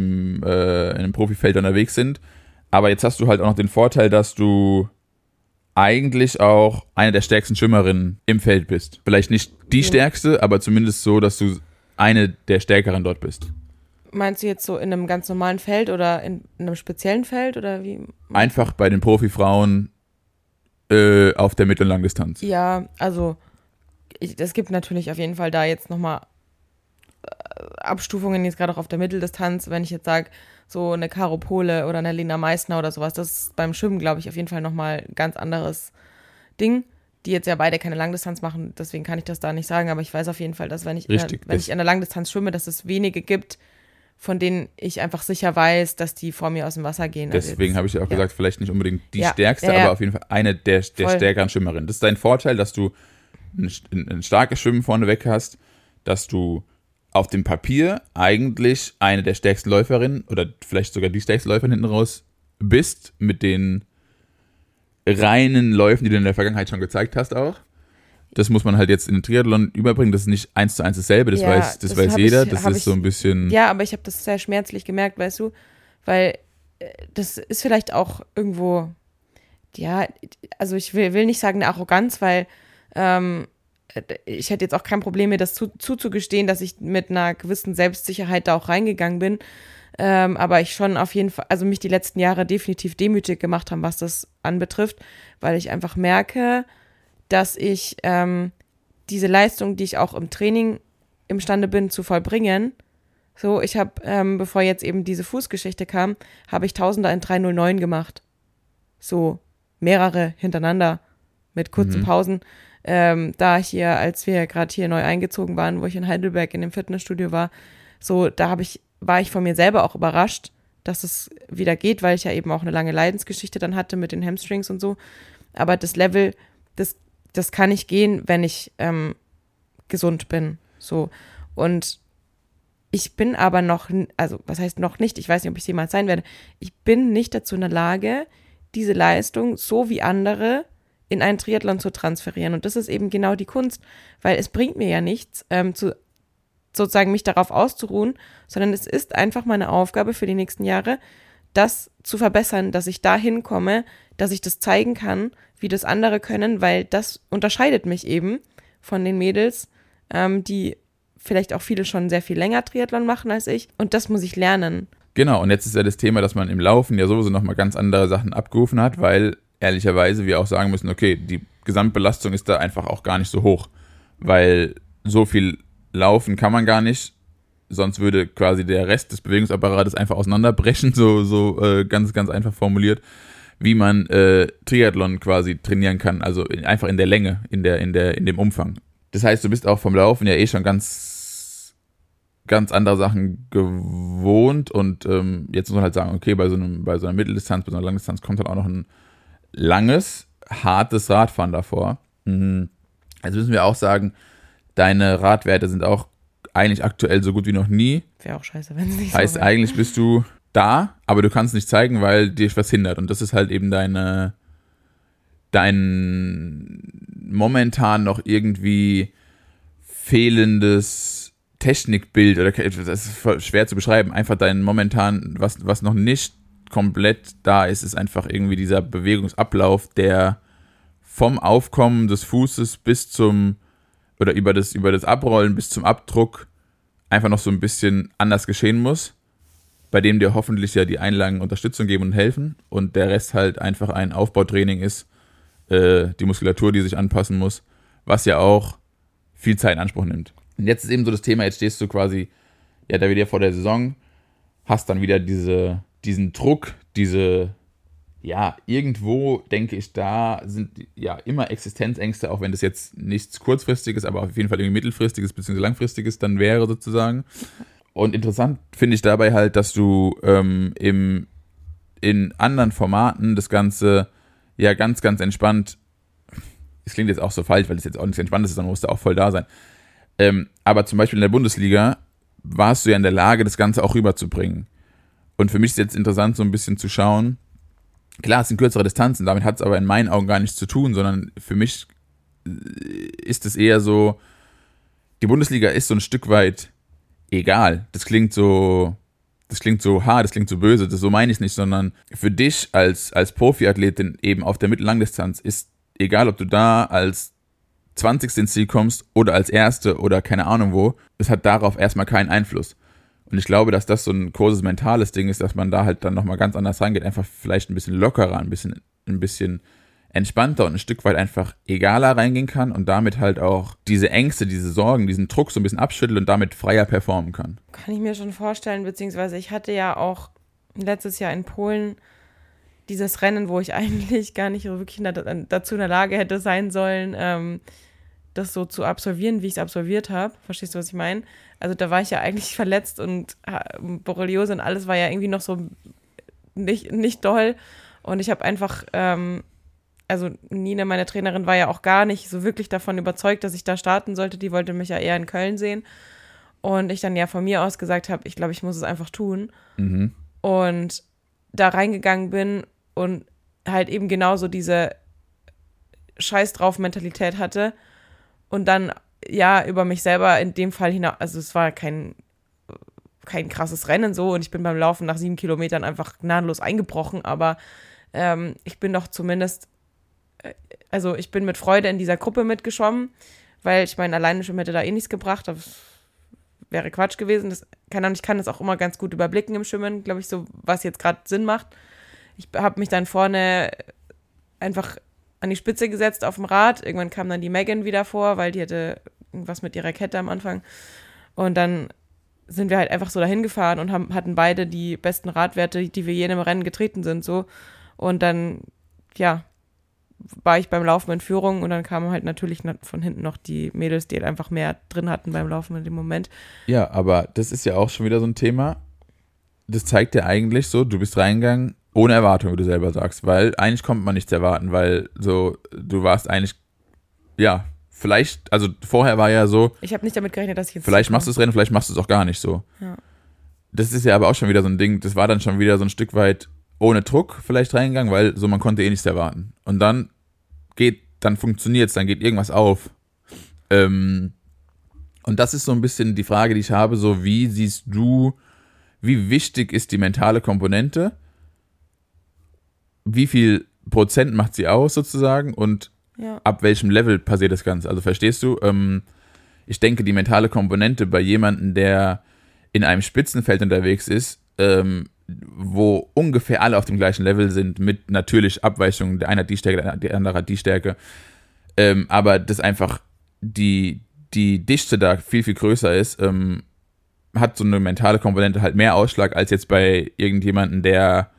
[SPEAKER 2] dem Profifeld unterwegs sind. Aber jetzt hast du halt auch noch den Vorteil, dass du eigentlich auch eine der stärksten Schwimmerinnen im Feld bist. Vielleicht nicht die stärkste, aber zumindest so, dass du eine der stärkeren dort bist.
[SPEAKER 1] Meinst du jetzt so in einem ganz normalen Feld oder in einem speziellen Feld oder wie?
[SPEAKER 2] Einfach bei den Profifrauen auf der Mittel- und Langdistanz.
[SPEAKER 1] Ja, also es gibt natürlich auf jeden Fall da jetzt nochmal Abstufungen, jetzt gerade auch auf der Mitteldistanz, wenn ich jetzt sage, so eine Caro Pole oder eine Lena Meissner oder sowas, das ist beim Schwimmen, glaube ich, auf jeden Fall nochmal ein ganz anderes Ding, die jetzt ja beide keine Langdistanz machen, deswegen kann ich das da nicht sagen, aber ich weiß auf jeden Fall, dass wenn ich an der Langdistanz schwimme, dass es wenige gibt, von denen ich einfach sicher weiß, dass die vor mir aus dem Wasser gehen.
[SPEAKER 2] Deswegen habe ich ja auch gesagt, vielleicht nicht unbedingt die stärkste, aber auf jeden Fall eine der stärkeren Schwimmerinnen. Das ist dein Vorteil, dass du ein starkes Schwimmen vorneweg hast, dass du auf dem Papier eigentlich eine der stärksten Läuferinnen oder vielleicht sogar die stärkste Läuferin hinten raus bist, mit den reinen Läufen, die du in der Vergangenheit schon gezeigt hast auch. Das muss man halt jetzt in den Triathlon überbringen. Das ist nicht 1:1 dasselbe, das weiß jeder. Das ist so ein bisschen...
[SPEAKER 1] Ja, aber ich habe das sehr schmerzlich gemerkt, weißt du, weil das ist vielleicht auch irgendwo, ja, also ich will nicht sagen eine Arroganz, weil ich hätte jetzt auch kein Problem, mir das zuzugestehen, dass ich mit einer gewissen Selbstsicherheit da auch reingegangen bin, aber ich schon auf jeden Fall, also mich die letzten Jahre definitiv demütig gemacht haben, was das anbetrifft, weil ich einfach merke, dass ich diese Leistung, die ich auch im Training imstande bin zu vollbringen, so, ich habe, bevor jetzt eben diese Fußgeschichte kam, habe ich Tausender in 3:09 gemacht. So, mehrere hintereinander mit kurzen Pausen. Da hier, als wir gerade hier neu eingezogen waren, wo ich in Heidelberg in dem Fitnessstudio war, so, war ich von mir selber auch überrascht, dass es wieder geht, weil ich ja eben auch eine lange Leidensgeschichte dann hatte mit den Hamstrings und so. Aber das Level, das kann ich gehen, wenn ich gesund bin. So. Und ich bin aber noch, also was heißt noch nicht, ich weiß nicht, ob ich es jemals sein werde, ich bin nicht dazu in der Lage, diese Leistung so wie andere in einen Triathlon zu transferieren. Und das ist eben genau die Kunst, weil es bringt mir ja nichts, sozusagen mich darauf auszuruhen, sondern es ist einfach meine Aufgabe für die nächsten Jahre, das zu verbessern, dass ich dahin komme, dass ich das zeigen kann, wie das andere können, weil das unterscheidet mich eben von den Mädels, die vielleicht auch viele schon sehr viel länger Triathlon machen als ich. Und das muss ich lernen.
[SPEAKER 2] Genau, und jetzt ist ja das Thema, dass man im Laufen ja sowieso nochmal ganz andere Sachen abgerufen hat, weil ehrlicherweise wir auch sagen müssen, okay, die Gesamtbelastung ist da einfach auch gar nicht so hoch, weil so viel laufen kann man gar nicht, sonst würde quasi der Rest des Bewegungsapparates einfach auseinanderbrechen, so ganz, ganz einfach formuliert, wie man Triathlon quasi trainieren kann, also einfach in der Länge, in dem Umfang. Das heißt, du bist auch vom Laufen ja schon ganz, ganz andere Sachen gewohnt und jetzt muss man halt sagen, okay, bei so einer Mitteldistanz, bei so einer Langdistanz kommt dann auch noch ein langes, hartes Radfahren davor. Also müssen wir auch sagen, deine Radwerte sind auch eigentlich aktuell so gut wie noch nie.
[SPEAKER 1] Wäre auch scheiße, wenn es nicht
[SPEAKER 2] heißt,
[SPEAKER 1] so wäre.
[SPEAKER 2] Eigentlich bist du da, aber du kannst nicht zeigen, weil dich was hindert. Und das ist halt eben dein momentan noch irgendwie fehlendes Technikbild, oder das ist schwer zu beschreiben, einfach dein momentan, was noch nicht komplett da ist, ist einfach irgendwie dieser Bewegungsablauf, der vom Aufkommen des Fußes bis zum, oder über das Abrollen bis zum Abdruck einfach noch so ein bisschen anders geschehen muss, bei dem dir hoffentlich ja die Einlagen Unterstützung geben und helfen und der Rest halt einfach ein Aufbautraining ist, die Muskulatur, die sich anpassen muss, was ja auch viel Zeit in Anspruch nimmt. Und jetzt ist eben so das Thema, jetzt stehst du quasi, ja, da wieder vor der Saison, hast dann wieder diesen Druck, ja, irgendwo denke ich, da sind ja immer Existenzängste, auch wenn das jetzt nichts Kurzfristiges, aber auf jeden Fall irgendwie Mittelfristiges bzw. Langfristiges dann wäre sozusagen. Und interessant finde ich dabei halt, dass du in anderen Formaten das Ganze ja ganz, ganz entspannt, es klingt jetzt auch so falsch, weil es jetzt auch nichts Entspanntes ist, sondern musst du auch voll da sein. Aber zum Beispiel in der Bundesliga warst du ja in der Lage, das Ganze auch rüberzubringen. Und für mich ist jetzt interessant, so ein bisschen zu schauen, klar, es sind kürzere Distanzen, damit hat es aber in meinen Augen gar nichts zu tun, sondern für mich ist es eher so, die Bundesliga ist so ein Stück weit egal. Das klingt so das klingt so hart, das klingt so böse, so meine ich es nicht, sondern für dich als Profiathletin eben auf der Mittellangdistanz ist, egal ob du da als 20. ins Ziel kommst oder als Erste oder keine Ahnung wo, es hat darauf erstmal keinen Einfluss. Und ich glaube, dass das so ein großes mentales Ding ist, dass man da halt dann nochmal ganz anders rangeht, einfach vielleicht ein bisschen lockerer, ein bisschen entspannter und ein Stück weit einfach egaler reingehen kann und damit halt auch diese Ängste, diese Sorgen, diesen Druck so ein bisschen abschüttelt und damit freier performen kann.
[SPEAKER 1] Kann ich mir schon vorstellen, beziehungsweise ich hatte ja auch letztes Jahr in Polen dieses Rennen, wo ich eigentlich gar nicht wirklich dazu in der Lage hätte sein sollen, das so zu absolvieren, wie ich es absolviert habe. Verstehst du, was ich meine? Also da war ich ja eigentlich verletzt und Borreliose und alles war ja irgendwie noch so nicht doll. Und ich habe einfach, also Nina, meine Trainerin, war ja auch gar nicht so wirklich davon überzeugt, dass ich da starten sollte. Die wollte mich ja eher in Köln sehen. Und ich dann ja von mir aus gesagt habe, ich glaube, ich muss es einfach tun.
[SPEAKER 2] Mhm.
[SPEAKER 1] Und da reingegangen bin und halt eben genauso diese Scheiß-drauf-Mentalität hatte und dann ja über mich selber in dem Fall hinaus, also es war kein krasses Rennen so und ich bin beim Laufen nach 7 Kilometern einfach gnadenlos eingebrochen, aber ich bin doch zumindest, also ich bin mit Freude in dieser Gruppe mitgeschwommen, weil ich meine, alleine schwimmen hätte da eh nichts gebracht, das wäre Quatsch gewesen. Ich kann das auch immer ganz gut überblicken im Schwimmen, glaube ich, so was jetzt gerade Sinn macht. Ich habe mich dann vorne einfach an die Spitze gesetzt auf dem Rad. Irgendwann kam dann die Megan wieder vor, weil die hatte irgendwas mit ihrer Kette am Anfang. Und dann sind wir halt einfach so dahin gefahren und hatten beide die besten Radwerte, die wir je in einem Rennen getreten sind, so. Und dann, ja, war ich beim Laufen in Führung und dann kamen halt natürlich von hinten noch die Mädels, die halt einfach mehr drin hatten beim Laufen in dem Moment.
[SPEAKER 2] Ja, aber das ist ja auch schon wieder so ein Thema. Das zeigt ja eigentlich so, du bist reingegangen ohne Erwartung, wie du selber sagst, weil eigentlich kommt man nichts erwarten, weil so, du warst eigentlich, ja, vielleicht, also vorher war ja so,
[SPEAKER 1] ich habe nicht damit gerechnet, dass ich jetzt
[SPEAKER 2] vielleicht machst du das Rennen, vielleicht machst du es auch gar nicht so.
[SPEAKER 1] Ja.
[SPEAKER 2] Das ist ja aber auch schon wieder so ein Ding, das war dann schon wieder so ein Stück weit ohne Druck vielleicht reingegangen, weil so man konnte eh nichts erwarten. Und dann funktioniert's, dann geht irgendwas auf. Und das ist so ein bisschen die Frage, die ich habe, so wie siehst du, wie wichtig ist die mentale Komponente? Wie viel Prozent macht sie aus sozusagen und ab welchem Level passiert das Ganze? Also verstehst du, ich denke, die mentale Komponente bei jemandem, der in einem Spitzenfeld unterwegs ist, wo ungefähr alle auf dem gleichen Level sind, mit natürlich Abweichungen, der eine hat die Stärke, der andere hat die Stärke, aber das einfach die Dichte da viel, viel größer ist, hat so eine mentale Komponente halt mehr Ausschlag als jetzt bei irgendjemandem, der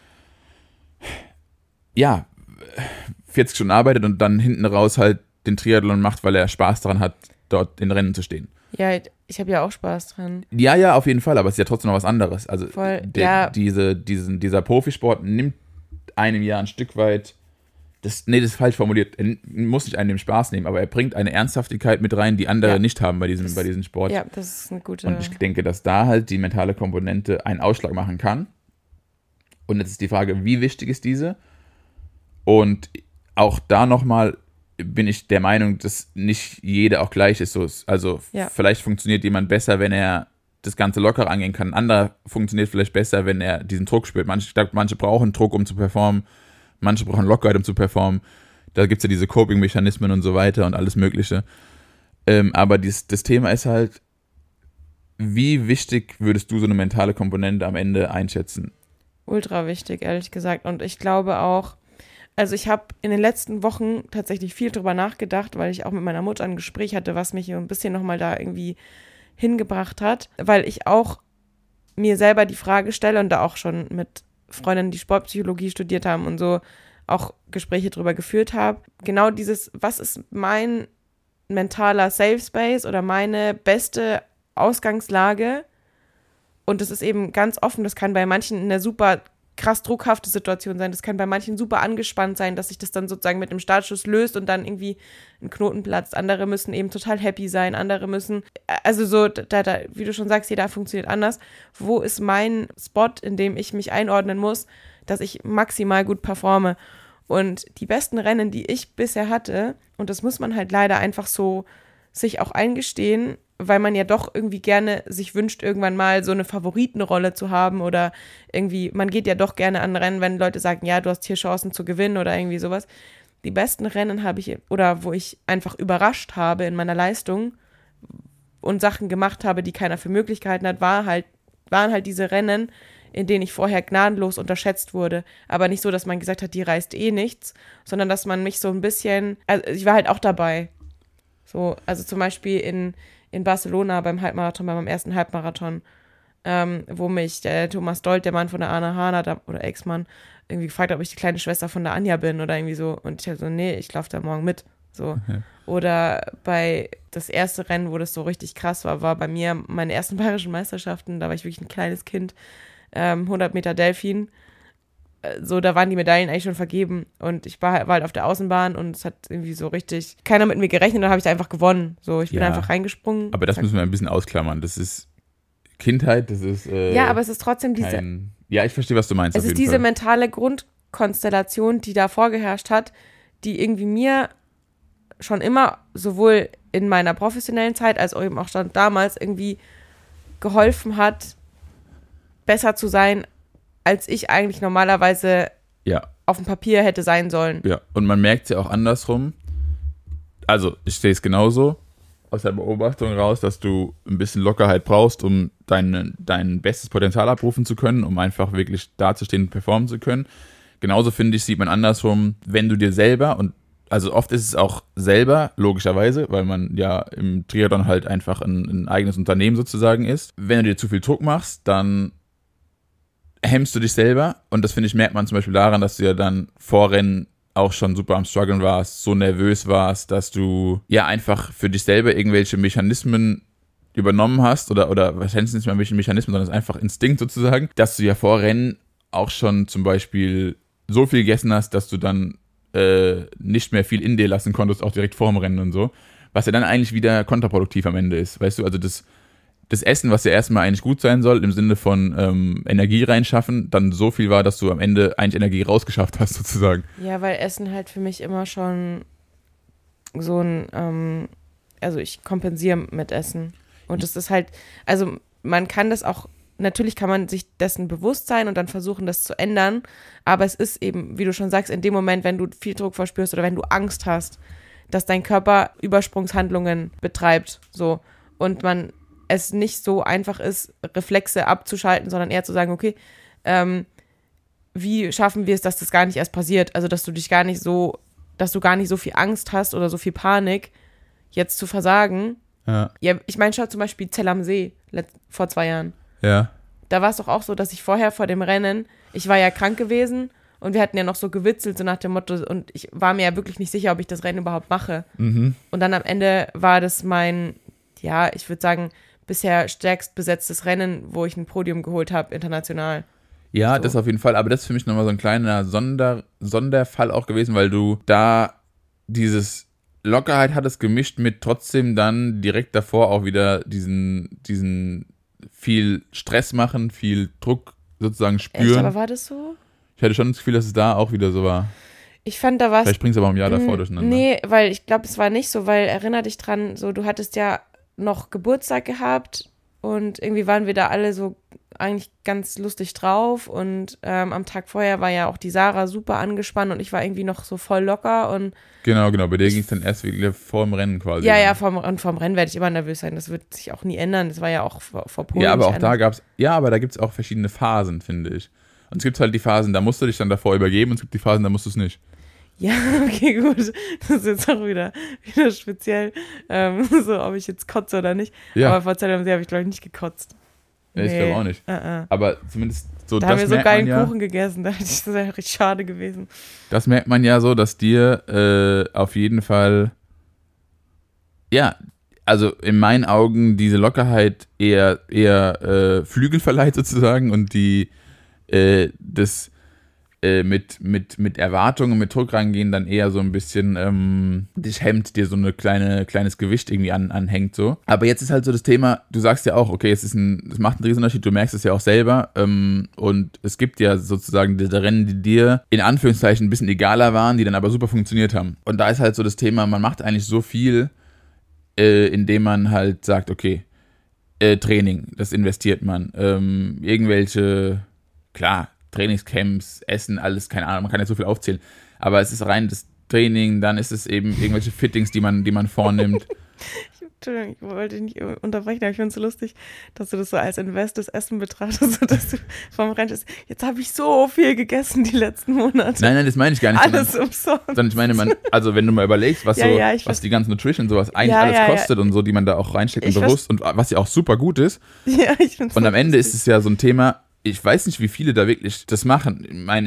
[SPEAKER 2] 40 Stunden arbeitet und dann hinten raus halt den Triathlon macht, weil er Spaß daran hat, dort in Rennen zu stehen.
[SPEAKER 1] Ja, ich habe ja auch Spaß dran.
[SPEAKER 2] Ja, auf jeden Fall, aber es ist ja trotzdem noch was anderes. Also dieser Profisport nimmt einem ja ein Stück weit, das ist falsch formuliert, er muss nicht einem den Spaß nehmen, aber er bringt eine Ernsthaftigkeit mit rein, die andere nicht haben bei diesem Sport.
[SPEAKER 1] Ja, das ist eine gute...
[SPEAKER 2] Und ich denke, dass da halt die mentale Komponente einen Ausschlag machen kann. Und jetzt ist die Frage, wie wichtig ist diese? Und auch da nochmal bin ich der Meinung, dass nicht jeder auch gleich ist. Also vielleicht funktioniert jemand besser, wenn er das Ganze locker angehen kann. Ein anderer funktioniert vielleicht besser, wenn er diesen Druck spürt. Manche brauchen Druck, um zu performen. Manche brauchen Lockerheit, um zu performen. Da gibt es ja diese Coping-Mechanismen und so weiter und alles Mögliche. Aber das Thema ist halt, wie wichtig würdest du so eine mentale Komponente am Ende einschätzen?
[SPEAKER 1] Ultra wichtig, ehrlich gesagt. Und ich glaube auch, also ich habe in den letzten Wochen tatsächlich viel drüber nachgedacht, weil ich auch mit meiner Mutter ein Gespräch hatte, was mich ein bisschen nochmal da irgendwie hingebracht hat, weil ich auch mir selber die Frage stelle und da auch schon mit Freundinnen, die Sportpsychologie studiert haben und so, auch Gespräche drüber geführt habe. Genau dieses, was ist mein mentaler Safe Space oder meine beste Ausgangslage? Und das ist eben ganz offen, das kann bei manchen eine super krass druckhafte Situation sein, das kann bei manchen super angespannt sein, dass sich das dann sozusagen mit einem Startschuss löst und dann irgendwie ein Knoten platzt. Andere müssen eben total happy sein, andere müssen, also so, wie du schon sagst, jeder funktioniert anders. Wo ist mein Spot, in dem ich mich einordnen muss, dass ich maximal gut performe? Und die besten Rennen, die ich bisher hatte, und das muss man halt leider einfach so sich auch eingestehen, weil man ja doch irgendwie gerne sich wünscht, irgendwann mal so eine Favoritenrolle zu haben oder irgendwie, man geht ja doch gerne an Rennen, wenn Leute sagen, ja, du hast hier Chancen zu gewinnen oder irgendwie sowas. Die besten Rennen habe ich, oder wo ich einfach überrascht habe in meiner Leistung und Sachen gemacht habe, die keiner für möglich gehalten hat, waren halt diese Rennen, in denen ich vorher gnadenlos unterschätzt wurde. Aber nicht so, dass man gesagt hat, die reißt eh nichts, sondern dass man mich so ein bisschen, also ich war halt auch dabei. So, also zum Beispiel in Barcelona beim Halbmarathon, bei meinem ersten Halbmarathon, wo mich der Thomas Dold, der Mann von der Anna Hahn, oder Ex-Mann, irgendwie gefragt hat, ob ich die kleine Schwester von der Anja bin oder irgendwie so. Und ich habe so, nee, ich laufe da morgen mit. So. Okay. Oder bei das erste Rennen, wo das so richtig krass war bei mir meine ersten bayerischen Meisterschaften, da war ich wirklich ein kleines Kind, 100 Meter Delfin. So, da waren die Medaillen eigentlich schon vergeben und ich war halt auf der Außenbahn und es hat irgendwie so richtig keiner mit mir gerechnet und dann habe ich da einfach gewonnen. So, ich bin einfach reingesprungen.
[SPEAKER 2] Aber das müssen wir ein bisschen ausklammern. Das ist Kindheit, das ist
[SPEAKER 1] ja, aber es ist trotzdem diese
[SPEAKER 2] ja, ich verstehe, was du meinst.
[SPEAKER 1] Es ist diese mentale Grundkonstellation, die da vorgeherrscht hat, die irgendwie mir schon immer sowohl in meiner professionellen Zeit als auch eben auch schon damals irgendwie geholfen hat, besser zu sein, als ich eigentlich normalerweise auf dem Papier hätte sein sollen.
[SPEAKER 2] Ja, und man merkt es ja auch andersrum. Also, ich sehe es genauso aus der Beobachtung raus, dass du ein bisschen Lockerheit brauchst, um dein bestes Potenzial abrufen zu können, um einfach wirklich dazustehen und performen zu können. Genauso, finde ich, sieht man andersrum, wenn du dir selber, und also oft ist es auch selber, logischerweise, weil man ja im Triathlon halt einfach ein eigenes Unternehmen sozusagen ist. Wenn du dir zu viel Druck machst, dann hemmst du dich selber, und das, finde ich, merkt man zum Beispiel daran, dass du ja dann vor Rennen auch schon super am Struggeln warst, so nervös warst, dass du ja einfach für dich selber irgendwelche Mechanismen übernommen hast oder wahrscheinlich nicht mal welche Mechanismen, sondern es ist einfach Instinkt sozusagen, dass du ja vor Rennen auch schon zum Beispiel so viel gegessen hast, dass du dann nicht mehr viel in dir lassen konntest, auch direkt vor dem Rennen und so, was ja dann eigentlich wieder kontraproduktiv am Ende ist, weißt du, also das Essen, was ja erstmal eigentlich gut sein soll, im Sinne von Energie reinschaffen, dann so viel war, dass du am Ende eigentlich Energie rausgeschafft hast, sozusagen.
[SPEAKER 1] Ja, weil Essen halt für mich immer schon so ein, also ich kompensiere mit Essen. Und es ist halt, also man kann das auch, natürlich kann man sich dessen bewusst sein und dann versuchen, das zu ändern, aber es ist eben, wie du schon sagst, in dem Moment, wenn du viel Druck verspürst oder wenn du Angst hast, dass dein Körper Übersprungshandlungen betreibt, so, und es nicht so einfach ist, Reflexe abzuschalten, sondern eher zu sagen, okay, wie schaffen wir es, dass das gar nicht erst passiert? Also, dass du gar nicht so viel Angst hast oder so viel Panik, jetzt zu versagen. Ja, ich meine, schau zum Beispiel Zell am See vor 2 Jahren.
[SPEAKER 2] Ja.
[SPEAKER 1] Da war es doch auch so, dass ich vorher vor dem Rennen, ich war ja krank gewesen und wir hatten ja noch so gewitzelt, so nach dem Motto, und ich war mir ja wirklich nicht sicher, ob ich das Rennen überhaupt mache. Mhm. Und dann am Ende war das mein, ja, ich würde sagen, bisher stärkst besetztes Rennen, wo ich ein Podium geholt habe, international.
[SPEAKER 2] Ja, so. Das auf jeden Fall, aber das ist für mich nochmal so ein kleiner Sonderfall auch gewesen, weil du da dieses Lockerheit hattest gemischt mit trotzdem dann direkt davor auch wieder diesen viel Stress machen, viel Druck sozusagen spüren.
[SPEAKER 1] Echt, aber war das so?
[SPEAKER 2] Ich hatte schon das Gefühl, dass es da auch wieder so war.
[SPEAKER 1] Ich fand, da war es...
[SPEAKER 2] Vielleicht bringst du aber auch im Jahr davor durcheinander.
[SPEAKER 1] Nee, weil ich glaube, es war nicht so, weil, erinner dich dran, so, du hattest ja noch Geburtstag gehabt und irgendwie waren wir da alle so eigentlich ganz lustig drauf und am Tag vorher war ja auch die Sarah super angespannt und ich war irgendwie noch so voll locker und
[SPEAKER 2] Genau, bei dir ging es dann erst wieder vor dem Rennen quasi.
[SPEAKER 1] Ja, vorm Rennen werde ich immer nervös sein, das wird sich auch nie ändern, das war ja auch vor Polen.
[SPEAKER 2] Ja, aber auch da gab's, aber da gibt es auch verschiedene Phasen, finde ich. Und es gibt halt die Phasen, da musst du dich dann davor übergeben und es gibt die Phasen, da musst du es nicht.
[SPEAKER 1] Ja, okay, gut. Das ist jetzt auch wieder speziell, so ob ich jetzt kotze oder nicht. Ja. Aber vor Zell am See habe ich, glaube ich, nicht gekotzt.
[SPEAKER 2] Nee, ich glaube auch nicht. Aber zumindest so,
[SPEAKER 1] da haben wir so geilen Kuchen gegessen, das wäre richtig schade gewesen.
[SPEAKER 2] Das merkt man ja so, dass dir auf jeden Fall, ja, also in meinen Augen diese Lockerheit eher Flügel verleiht sozusagen und die das mit Erwartungen, mit Druck reingehen, dann eher so ein bisschen dich hemmt, dir so eine kleines Gewicht irgendwie anhängt so. Aber jetzt ist halt so das Thema, du sagst ja auch, okay, es macht einen Riesenunterschied, du merkst es ja auch selber und es gibt ja sozusagen diese Rennen, die dir in Anführungszeichen ein bisschen egaler waren, die dann aber super funktioniert haben. Und da ist halt so das Thema, man macht eigentlich so viel indem man halt sagt, okay, Training, das investiert man. Irgendwelche, klar, Trainingscamps, Essen, alles, keine Ahnung, man kann ja so viel aufzählen. Aber es ist rein das Training, dann ist es eben irgendwelche Fittings, die man vornimmt.
[SPEAKER 1] Entschuldigung, ich wollte dich nicht unterbrechen, aber ich finde es so lustig, dass du das so als investes Essen betrachtest, so dass du vom Rennen ist. Jetzt habe ich so viel gegessen die letzten Monate.
[SPEAKER 2] Nein, das meine ich gar nicht.
[SPEAKER 1] Alles umsonst.
[SPEAKER 2] Sondern ich meine, also wenn du mal überlegst, was was die ganzen Nutrition und sowas eigentlich alles kostet und so, die man da auch reinsteckt und bewusst und was ja auch super gut ist.
[SPEAKER 1] Ja, ich finde es
[SPEAKER 2] und am Ende ist es ja so ein Thema, ich weiß nicht, wie viele da wirklich das machen. Ich meine,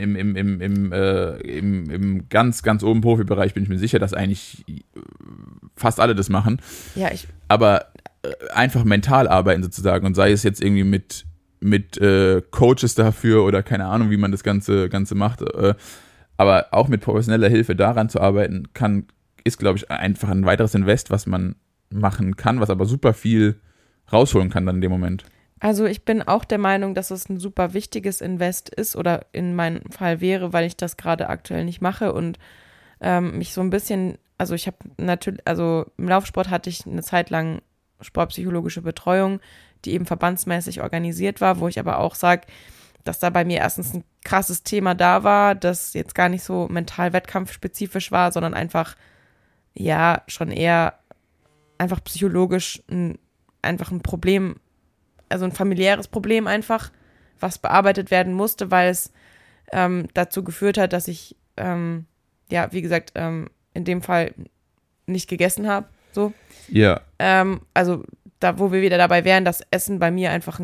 [SPEAKER 2] im ganz, ganz oben Profibereich bin ich mir sicher, dass eigentlich fast alle das machen.
[SPEAKER 1] Ja,
[SPEAKER 2] aber einfach mental arbeiten sozusagen und sei es jetzt irgendwie mit Coaches dafür oder keine Ahnung, wie man das Ganze macht. Aber auch mit professioneller Hilfe daran zu arbeiten, ist, glaube ich, einfach ein weiteres Invest, was man machen kann, was aber super viel rausholen kann dann in dem Moment.
[SPEAKER 1] Also ich bin auch der Meinung, dass es ein super wichtiges Invest ist oder in meinem Fall wäre, weil ich das gerade aktuell nicht mache und mich so ein bisschen, also ich habe natürlich, also im Laufsport hatte ich eine Zeit lang sportpsychologische Betreuung, die eben verbandsmäßig organisiert war, wo ich aber auch sage, dass da bei mir erstens ein krasses Thema da war, das jetzt gar nicht so mental wettkampfspezifisch war, sondern einfach, ja, schon eher einfach psychologisch einfach ein Problem, also ein familiäres Problem einfach, was bearbeitet werden musste, weil es dazu geführt hat, dass ich, wie gesagt, in dem Fall nicht gegessen habe, so.
[SPEAKER 2] Ja.
[SPEAKER 1] Also da, wo wir wieder dabei wären, dass Essen bei mir einfach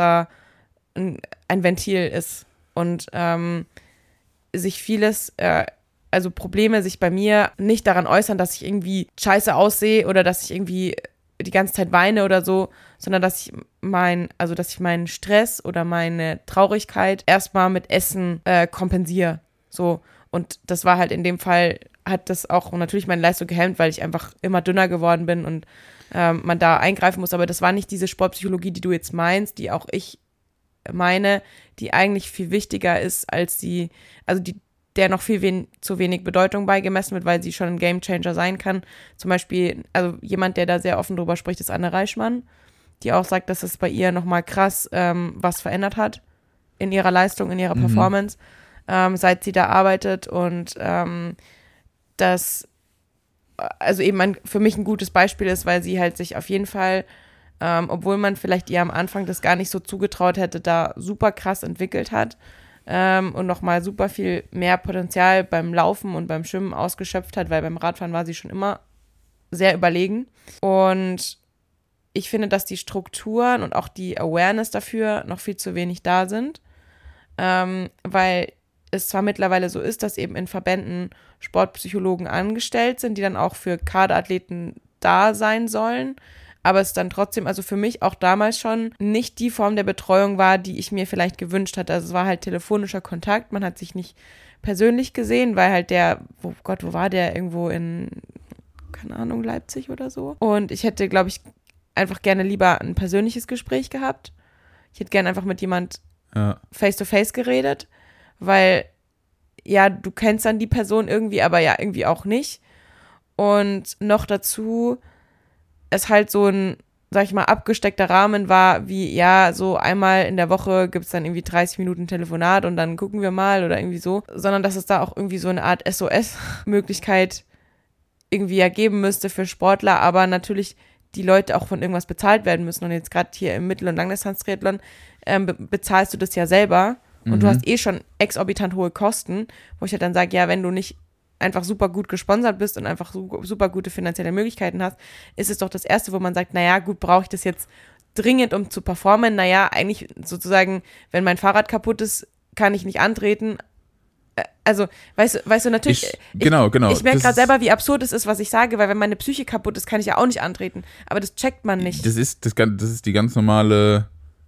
[SPEAKER 1] ein Ventil ist und sich vieles, also Probleme sich bei mir nicht daran äußern, dass ich irgendwie scheiße aussehe oder dass ich irgendwie die ganze Zeit weine oder so, sondern dass ich meinen Stress oder meine Traurigkeit erstmal mit Essen kompensiere. So. Und das war halt in dem Fall, hat das auch natürlich meine Leistung gehemmt, weil ich einfach immer dünner geworden bin und man da eingreifen muss. Aber das war nicht diese Sportpsychologie, die du jetzt meinst, die auch ich meine, die eigentlich viel wichtiger ist als der noch viel zu wenig Bedeutung beigemessen wird, weil sie schon ein Gamechanger sein kann. Zum Beispiel, also jemand, der da sehr offen drüber spricht, ist Anne Reichmann, die auch sagt, dass es bei ihr nochmal krass was verändert hat in ihrer Leistung, in ihrer Performance, seit sie da arbeitet und das also eben für mich ein gutes Beispiel ist, weil sie halt sich auf jeden Fall, obwohl man vielleicht ihr am Anfang das gar nicht so zugetraut hätte, da super krass entwickelt hat und nochmal super viel mehr Potenzial beim Laufen und beim Schwimmen ausgeschöpft hat, weil beim Radfahren war sie schon immer sehr überlegen. Und ich finde, dass die Strukturen und auch die Awareness dafür noch viel zu wenig da sind, weil es zwar mittlerweile so ist, dass eben in Verbänden Sportpsychologen angestellt sind, die dann auch für Kaderathleten da sein sollen, aber es dann trotzdem, also für mich auch damals schon, nicht die Form der Betreuung war, die ich mir vielleicht gewünscht hatte. Also es war halt telefonischer Kontakt, man hat sich nicht persönlich gesehen, weil halt wo war der? Irgendwo in, keine Ahnung, Leipzig oder so. Und ich hätte, glaube ich, einfach gerne lieber ein persönliches Gespräch gehabt. Ich hätte gerne einfach mit jemand face-to-face geredet, weil, ja, du kennst dann die Person irgendwie, aber ja, irgendwie auch nicht. Und noch dazu es halt so ein, sag ich mal, abgesteckter Rahmen war, wie, ja, so einmal in der Woche gibt es dann irgendwie 30 Minuten Telefonat und dann gucken wir mal oder irgendwie so, sondern dass es da auch irgendwie so eine Art SOS-Möglichkeit irgendwie ergeben müsste für Sportler, aber natürlich die Leute auch von irgendwas bezahlt werden müssen und jetzt gerade hier im Mittel- und Langdistanz-Triathlon bezahlst du das ja selber und du hast eh schon exorbitant hohe Kosten, wo ich halt dann sage, ja, wenn du nicht einfach super gut gesponsert bist und einfach super gute finanzielle Möglichkeiten hast, ist es doch das Erste, wo man sagt, naja, gut, brauche ich das jetzt dringend, um zu performen? Naja, eigentlich sozusagen, wenn mein Fahrrad kaputt ist, kann ich nicht antreten. Also, weißt du, natürlich,
[SPEAKER 2] genau.
[SPEAKER 1] Ich merke gerade selber, wie absurd es ist, was ich sage, weil wenn meine Psyche kaputt ist, kann ich ja auch nicht antreten. Aber das checkt man nicht.
[SPEAKER 2] Das ist die ganz normale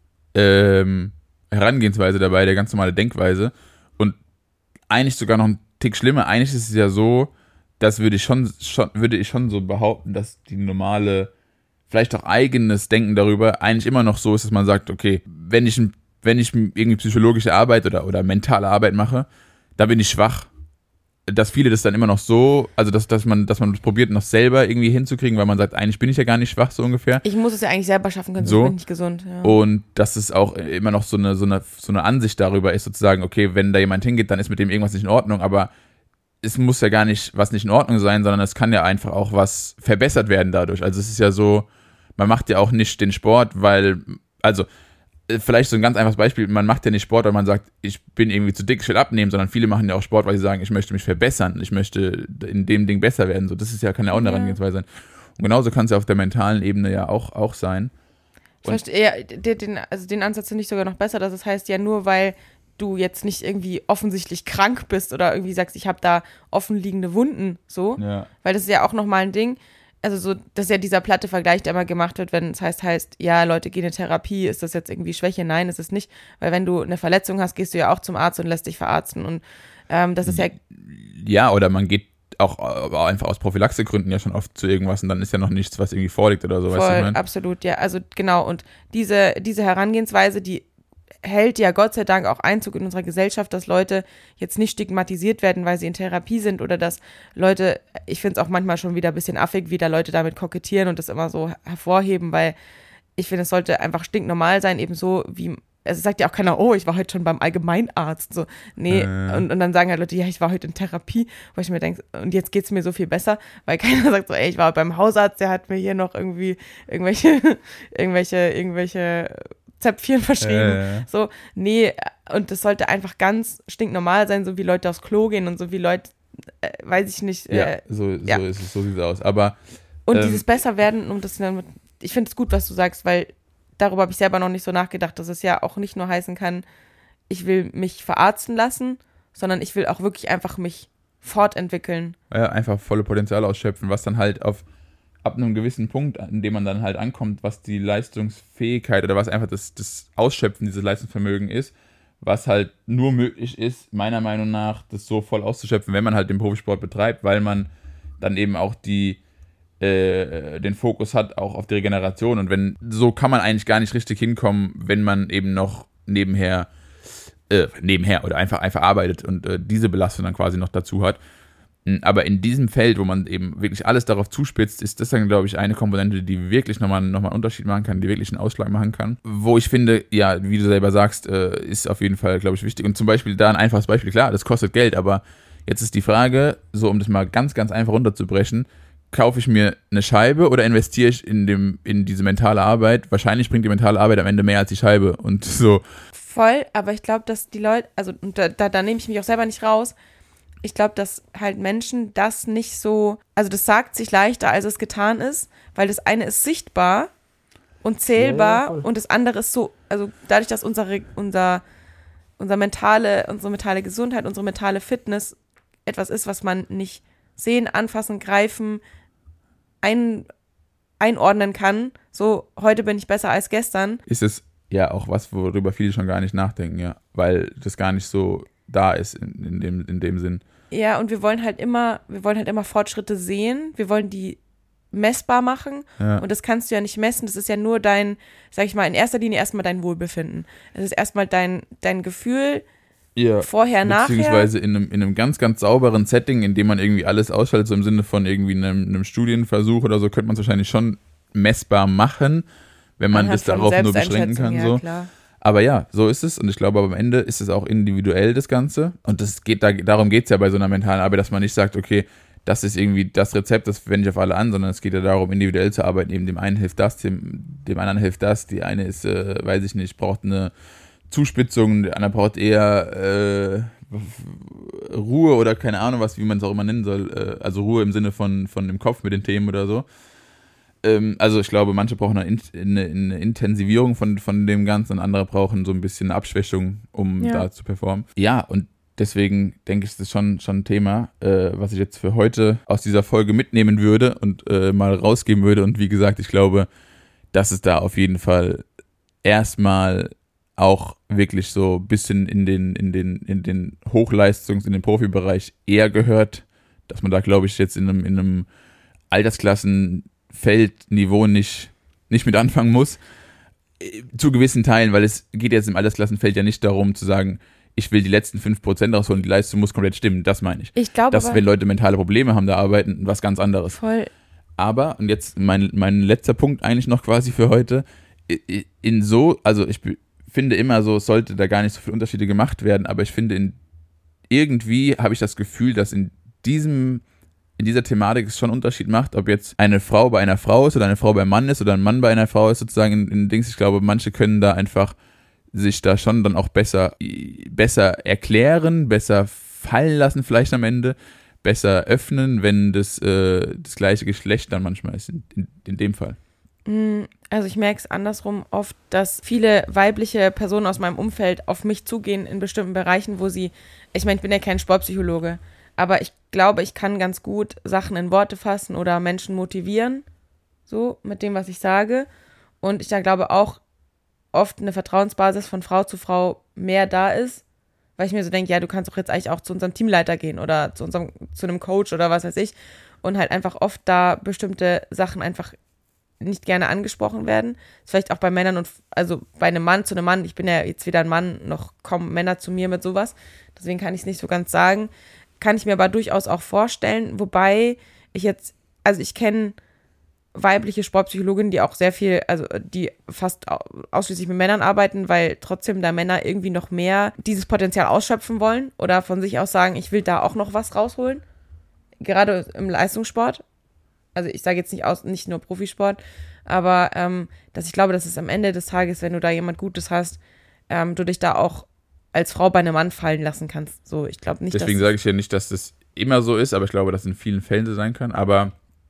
[SPEAKER 2] Herangehensweise dabei, der ganz normale Denkweise. Und eigentlich sogar noch ein Tick schlimmer. Eigentlich ist es ja so, das würde ich schon so behaupten, dass die normale, vielleicht auch eigenes Denken darüber eigentlich immer noch so ist, dass man sagt, okay, wenn ich irgendwie psychologische Arbeit oder mentale Arbeit mache, da bin ich schwach. dass viele das dann immer noch so, also dass man das probiert, noch selber irgendwie hinzukriegen, weil man sagt, eigentlich bin ich ja gar nicht schwach, so ungefähr.
[SPEAKER 1] Ich muss es ja eigentlich selber schaffen können,
[SPEAKER 2] so.
[SPEAKER 1] sonst bin ich gesund. Ja.
[SPEAKER 2] Und dass es auch immer noch so eine Ansicht darüber ist, sozusagen, okay, wenn da jemand hingeht, dann ist mit dem irgendwas nicht in Ordnung, aber es muss ja gar nicht was nicht in Ordnung sein, sondern es kann ja einfach auch was verbessert werden dadurch. Also es ist ja so, man macht ja auch nicht den Sport, weil, also vielleicht so ein ganz einfaches Beispiel, man macht ja nicht Sport, weil man sagt, ich bin irgendwie zu dick, ich will abnehmen, sondern viele machen ja auch Sport, weil sie sagen, ich möchte mich verbessern, ich möchte in dem Ding besser werden. So, das ist ja, kann ja auch eine Herangehensweise sein. Und genauso kann es ja auf der mentalen Ebene ja auch sein.
[SPEAKER 1] Ich verstehe, ja, den Ansatz finde ich sogar noch besser, dass es heißt, ja, nur weil du jetzt nicht irgendwie offensichtlich krank bist oder irgendwie sagst, ich habe da offenliegende Wunden, so, weil das ist ja auch nochmal ein Ding, also so, das ist ja dieser platte Vergleich, der immer gemacht wird, wenn es heißt, ja, Leute gehen in Therapie, ist das jetzt irgendwie Schwäche? Nein, ist es nicht, weil wenn du eine Verletzung hast, gehst du ja auch zum Arzt und lässt dich verarzten und das ist ja...
[SPEAKER 2] Ja, oder man geht auch einfach aus Prophylaxegründen ja schon oft zu irgendwas und dann ist ja noch nichts, was irgendwie vorliegt oder so.
[SPEAKER 1] Voll,
[SPEAKER 2] weißt du,
[SPEAKER 1] absolut, ja, also genau, und diese Herangehensweise, die hält ja Gott sei Dank auch Einzug in unserer Gesellschaft, dass Leute jetzt nicht stigmatisiert werden, weil sie in Therapie sind oder dass Leute, ich finde es auch manchmal schon wieder ein bisschen affig, wie da Leute damit kokettieren und das immer so hervorheben, weil ich finde, es sollte einfach stinknormal sein, ebenso wie, es sagt ja auch keiner, oh, ich war heute schon beim Allgemeinarzt, so, nee, und dann sagen halt Leute, ja, ich war heute in Therapie, wo ich mir denke, und jetzt geht's mir so viel besser, weil keiner sagt so, ey, ich war beim Hausarzt, der hat mir hier noch irgendwie irgendwelche Zäpfchen verschrieben. So, nee, und das sollte einfach ganz stinknormal sein, so wie Leute aufs Klo gehen und so wie Leute, weiß ich nicht.
[SPEAKER 2] So ist es, so sieht es aus. Aber
[SPEAKER 1] und dieses Besserwerden, ich finde es gut, was du sagst, weil darüber habe ich selber noch nicht so nachgedacht, dass es ja auch nicht nur heißen kann, ich will mich verarzten lassen, sondern ich will auch wirklich einfach mich fortentwickeln.
[SPEAKER 2] Ja, einfach volle Potenzial ausschöpfen, was dann halt ab einem gewissen Punkt, an dem man dann halt ankommt, was die Leistungsfähigkeit oder was einfach das Ausschöpfen dieses Leistungsvermögen ist, was halt nur möglich ist, meiner Meinung nach, das so voll auszuschöpfen, wenn man halt den Profisport betreibt, weil man dann eben auch den Fokus hat auch auf die Regeneration und so kann man eigentlich gar nicht richtig hinkommen, wenn man eben noch nebenher oder einfach arbeitet und diese Belastung dann quasi noch dazu hat. Aber in diesem Feld, wo man eben wirklich alles darauf zuspitzt, ist das dann, glaube ich, eine Komponente, die wirklich nochmal einen Unterschied machen kann, die wirklich einen Ausschlag machen kann. Wo ich finde, ja, wie du selber sagst, ist auf jeden Fall, glaube ich, wichtig. Und zum Beispiel da ein einfaches Beispiel, klar, das kostet Geld, aber jetzt ist die Frage, so um das mal ganz, ganz einfach runterzubrechen, kaufe ich mir eine Scheibe oder investiere ich in diese mentale Arbeit? Wahrscheinlich bringt die mentale Arbeit am Ende mehr als die Scheibe und so.
[SPEAKER 1] Voll, aber ich glaube, dass die Leute, also da nehme ich mich auch selber nicht raus, ich glaube, dass halt Menschen das nicht so, also das sagt sich leichter, als es getan ist, weil das eine ist sichtbar und zählbar und das andere ist so, also dadurch, dass unsere mentale Gesundheit, unsere mentale Fitness etwas ist, was man nicht sehen, anfassen, greifen, einordnen kann, so heute bin ich besser als gestern. Ist
[SPEAKER 2] es ja auch was, worüber viele schon gar nicht nachdenken, ja, weil das gar nicht so da ist in dem Sinn.
[SPEAKER 1] Ja, und wir wollen halt immer Fortschritte sehen, wir wollen die messbar machen und das kannst du ja nicht messen, das ist ja nur dein, sag ich mal, in erster Linie erstmal dein Wohlbefinden. Es ist erstmal dein Gefühl, vorher, nachher.
[SPEAKER 2] Beziehungsweise in einem ganz, ganz sauberen Setting, in dem man irgendwie alles ausschaltet, so im Sinne von irgendwie einem Studienversuch oder so, könnte man es wahrscheinlich schon messbar machen, wenn man das darauf nur beschränken kann. So.
[SPEAKER 1] Klar.
[SPEAKER 2] Aber ja, so ist es und ich glaube, am Ende ist es auch individuell, das Ganze. Und darum geht es ja bei so einer mentalen Arbeit, dass man nicht sagt, okay, das ist irgendwie das Rezept, das wende ich auf alle an, sondern es geht ja darum, individuell zu arbeiten. Eben dem einen hilft das, dem anderen hilft das. Die eine ist, weiß ich nicht, braucht eine Zuspitzung, der andere braucht eher Ruhe oder keine Ahnung was, wie man es auch immer nennen soll. Also Ruhe im Sinne von dem Kopf mit den Themen oder so. Also ich glaube, manche brauchen eine Intensivierung von dem Ganzen und andere brauchen so ein bisschen eine Abschwächung, um da zu performen. Ja, und deswegen denke ich, ist das schon ein Thema, was ich jetzt für heute aus dieser Folge mitnehmen würde und mal rausgeben würde. Und wie gesagt, ich glaube, dass es da auf jeden Fall erstmal auch wirklich so ein bisschen in den Hochleistungs-, in den Profibereich eher gehört, dass man da, glaube ich, jetzt in einem Altersklassenfeldniveau nicht mit anfangen muss. Zu gewissen Teilen, weil es geht jetzt im Altersklassenfeld ja nicht darum zu sagen, ich will die letzten 5% rausholen, die Leistung muss komplett stimmen, das meine ich.
[SPEAKER 1] Ich glaube
[SPEAKER 2] dass, wenn Leute mentale Probleme haben, da arbeiten, was ganz anderes.
[SPEAKER 1] Voll.
[SPEAKER 2] Aber, und jetzt mein letzter Punkt eigentlich noch quasi für heute, also ich finde immer so, es sollte da gar nicht so viele Unterschiede gemacht werden, aber ich finde, irgendwie habe ich das Gefühl, dass in dieser Thematik es schon einen Unterschied macht, ob jetzt eine Frau bei einer Frau ist oder eine Frau beim Mann ist oder ein Mann bei einer Frau ist, sozusagen in Dings. Ich glaube, manche können da einfach sich da schon dann auch besser erklären, besser fallen lassen vielleicht am Ende, besser öffnen, wenn das gleiche Geschlecht dann manchmal ist, in dem Fall.
[SPEAKER 1] Also ich merke es andersrum oft, dass viele weibliche Personen aus meinem Umfeld auf mich zugehen in bestimmten Bereichen, wo ich meine, ich bin ja kein Sportpsychologe, aber ich glaube, ich kann ganz gut Sachen in Worte fassen oder Menschen motivieren, so mit dem, was ich sage. Und ich da glaube auch oft eine Vertrauensbasis von Frau zu Frau mehr da ist, weil ich mir so denke, ja, du kannst doch jetzt eigentlich auch zu unserem Teamleiter gehen oder zu einem Coach oder was weiß ich und halt einfach oft da bestimmte Sachen einfach nicht gerne angesprochen werden. Das ist vielleicht auch bei Männern also bei einem Mann zu einem Mann, ich bin ja jetzt weder ein Mann, noch kommen Männer zu mir mit sowas, deswegen kann ich es nicht so ganz sagen, kann ich mir aber durchaus auch vorstellen, wobei ich kenne weibliche Sportpsychologinnen, die auch sehr viel, also die fast ausschließlich mit Männern arbeiten, weil trotzdem da Männer irgendwie noch mehr dieses Potenzial ausschöpfen wollen oder von sich aus sagen, ich will da auch noch was rausholen, gerade im Leistungssport. Also ich sage jetzt nicht nur Profisport, aber dass ich glaube, dass es am Ende des Tages, wenn du da jemand Gutes hast, du dich da auch als Frau bei einem Mann fallen lassen kannst. So, ich glaube nicht,
[SPEAKER 2] deswegen sage ich ja nicht, dass das immer so ist, aber ich glaube, dass es in vielen Fällen so sein kann. Aber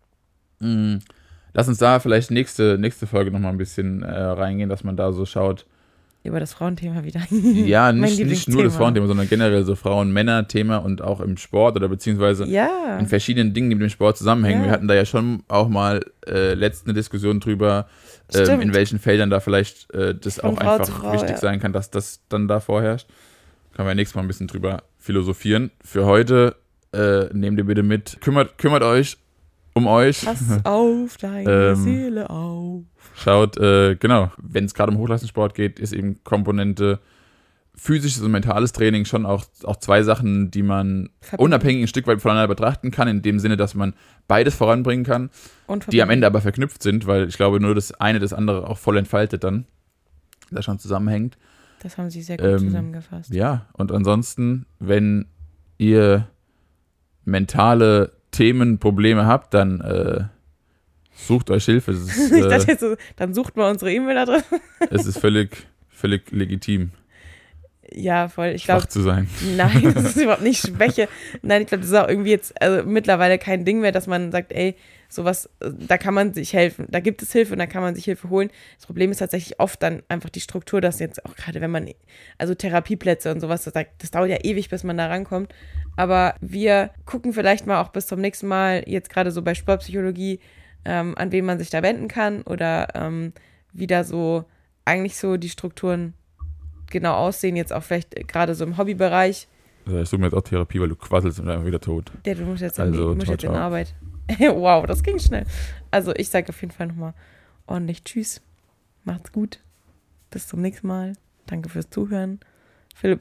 [SPEAKER 2] lass uns da vielleicht nächste Folge nochmal ein bisschen reingehen, dass man da so schaut.
[SPEAKER 1] Über das Frauenthema wieder.
[SPEAKER 2] Ja, nicht nur das Frauenthema, sondern generell so Frauen-Männer-Thema und auch im Sport oder beziehungsweise in verschiedenen Dingen, die mit dem Sport zusammenhängen. Ja. Wir hatten da ja schon auch mal letzte Diskussion drüber, in welchen Feldern da vielleicht das von auch Frau einfach wichtig sein kann, dass das dann da vorherrscht. Können wir nächstes Mal ein bisschen drüber philosophieren. Für heute nehmt ihr bitte mit, kümmert euch um euch.
[SPEAKER 1] Pass auf deine Seele auf.
[SPEAKER 2] Schaut, genau, wenn es gerade um Hochleistungssport geht, ist eben Komponente physisches und mentales Training schon auch zwei Sachen, die man unabhängig ein Stück weit voneinander betrachten kann, in dem Sinne, dass man beides voranbringen kann, die am Ende aber verknüpft sind, weil ich glaube, nur das eine das andere auch voll entfaltet dann, das schon zusammenhängt.
[SPEAKER 1] Das haben Sie sehr gut zusammengefasst.
[SPEAKER 2] Ja, und ansonsten, wenn ihr mentale Themen, Probleme habt, dann sucht euch Hilfe. Ist,
[SPEAKER 1] ich dachte jetzt so, dann sucht mal unsere E-Mail-Adresse.
[SPEAKER 2] Es ist völlig legitim.
[SPEAKER 1] Ja, voll. Ich glaube,
[SPEAKER 2] schwach zu sein.
[SPEAKER 1] Nein, das ist überhaupt nicht Schwäche. Nein, ich glaube, das ist auch irgendwie jetzt mittlerweile kein Ding mehr, dass man sagt, ey, sowas, da kann man sich helfen. Da gibt es Hilfe und da kann man sich Hilfe holen. Das Problem ist tatsächlich oft dann einfach die Struktur, dass jetzt auch gerade, wenn man, also Therapieplätze und sowas, das dauert ja ewig, bis man da rankommt. Aber wir gucken vielleicht mal auch bis zum nächsten Mal, jetzt gerade so bei Sportpsychologie, an wen man sich da wenden kann oder wie da so eigentlich so die Strukturen genau aussehen, jetzt auch vielleicht gerade so im Hobbybereich.
[SPEAKER 2] Also ich suche mir jetzt auch Therapie, weil du quasselst und einfach wieder tot.
[SPEAKER 1] Ja, du musst jetzt,
[SPEAKER 2] also,
[SPEAKER 1] in Arbeit. Wow, das ging schnell. Also ich sage auf jeden Fall nochmal ordentlich Tschüss. Macht's gut. Bis zum nächsten Mal. Danke fürs Zuhören. Philipp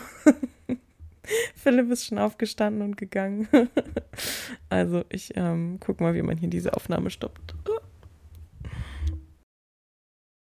[SPEAKER 1] ist schon aufgestanden und gegangen. Also ich gucke mal, wie man hier diese Aufnahme stoppt.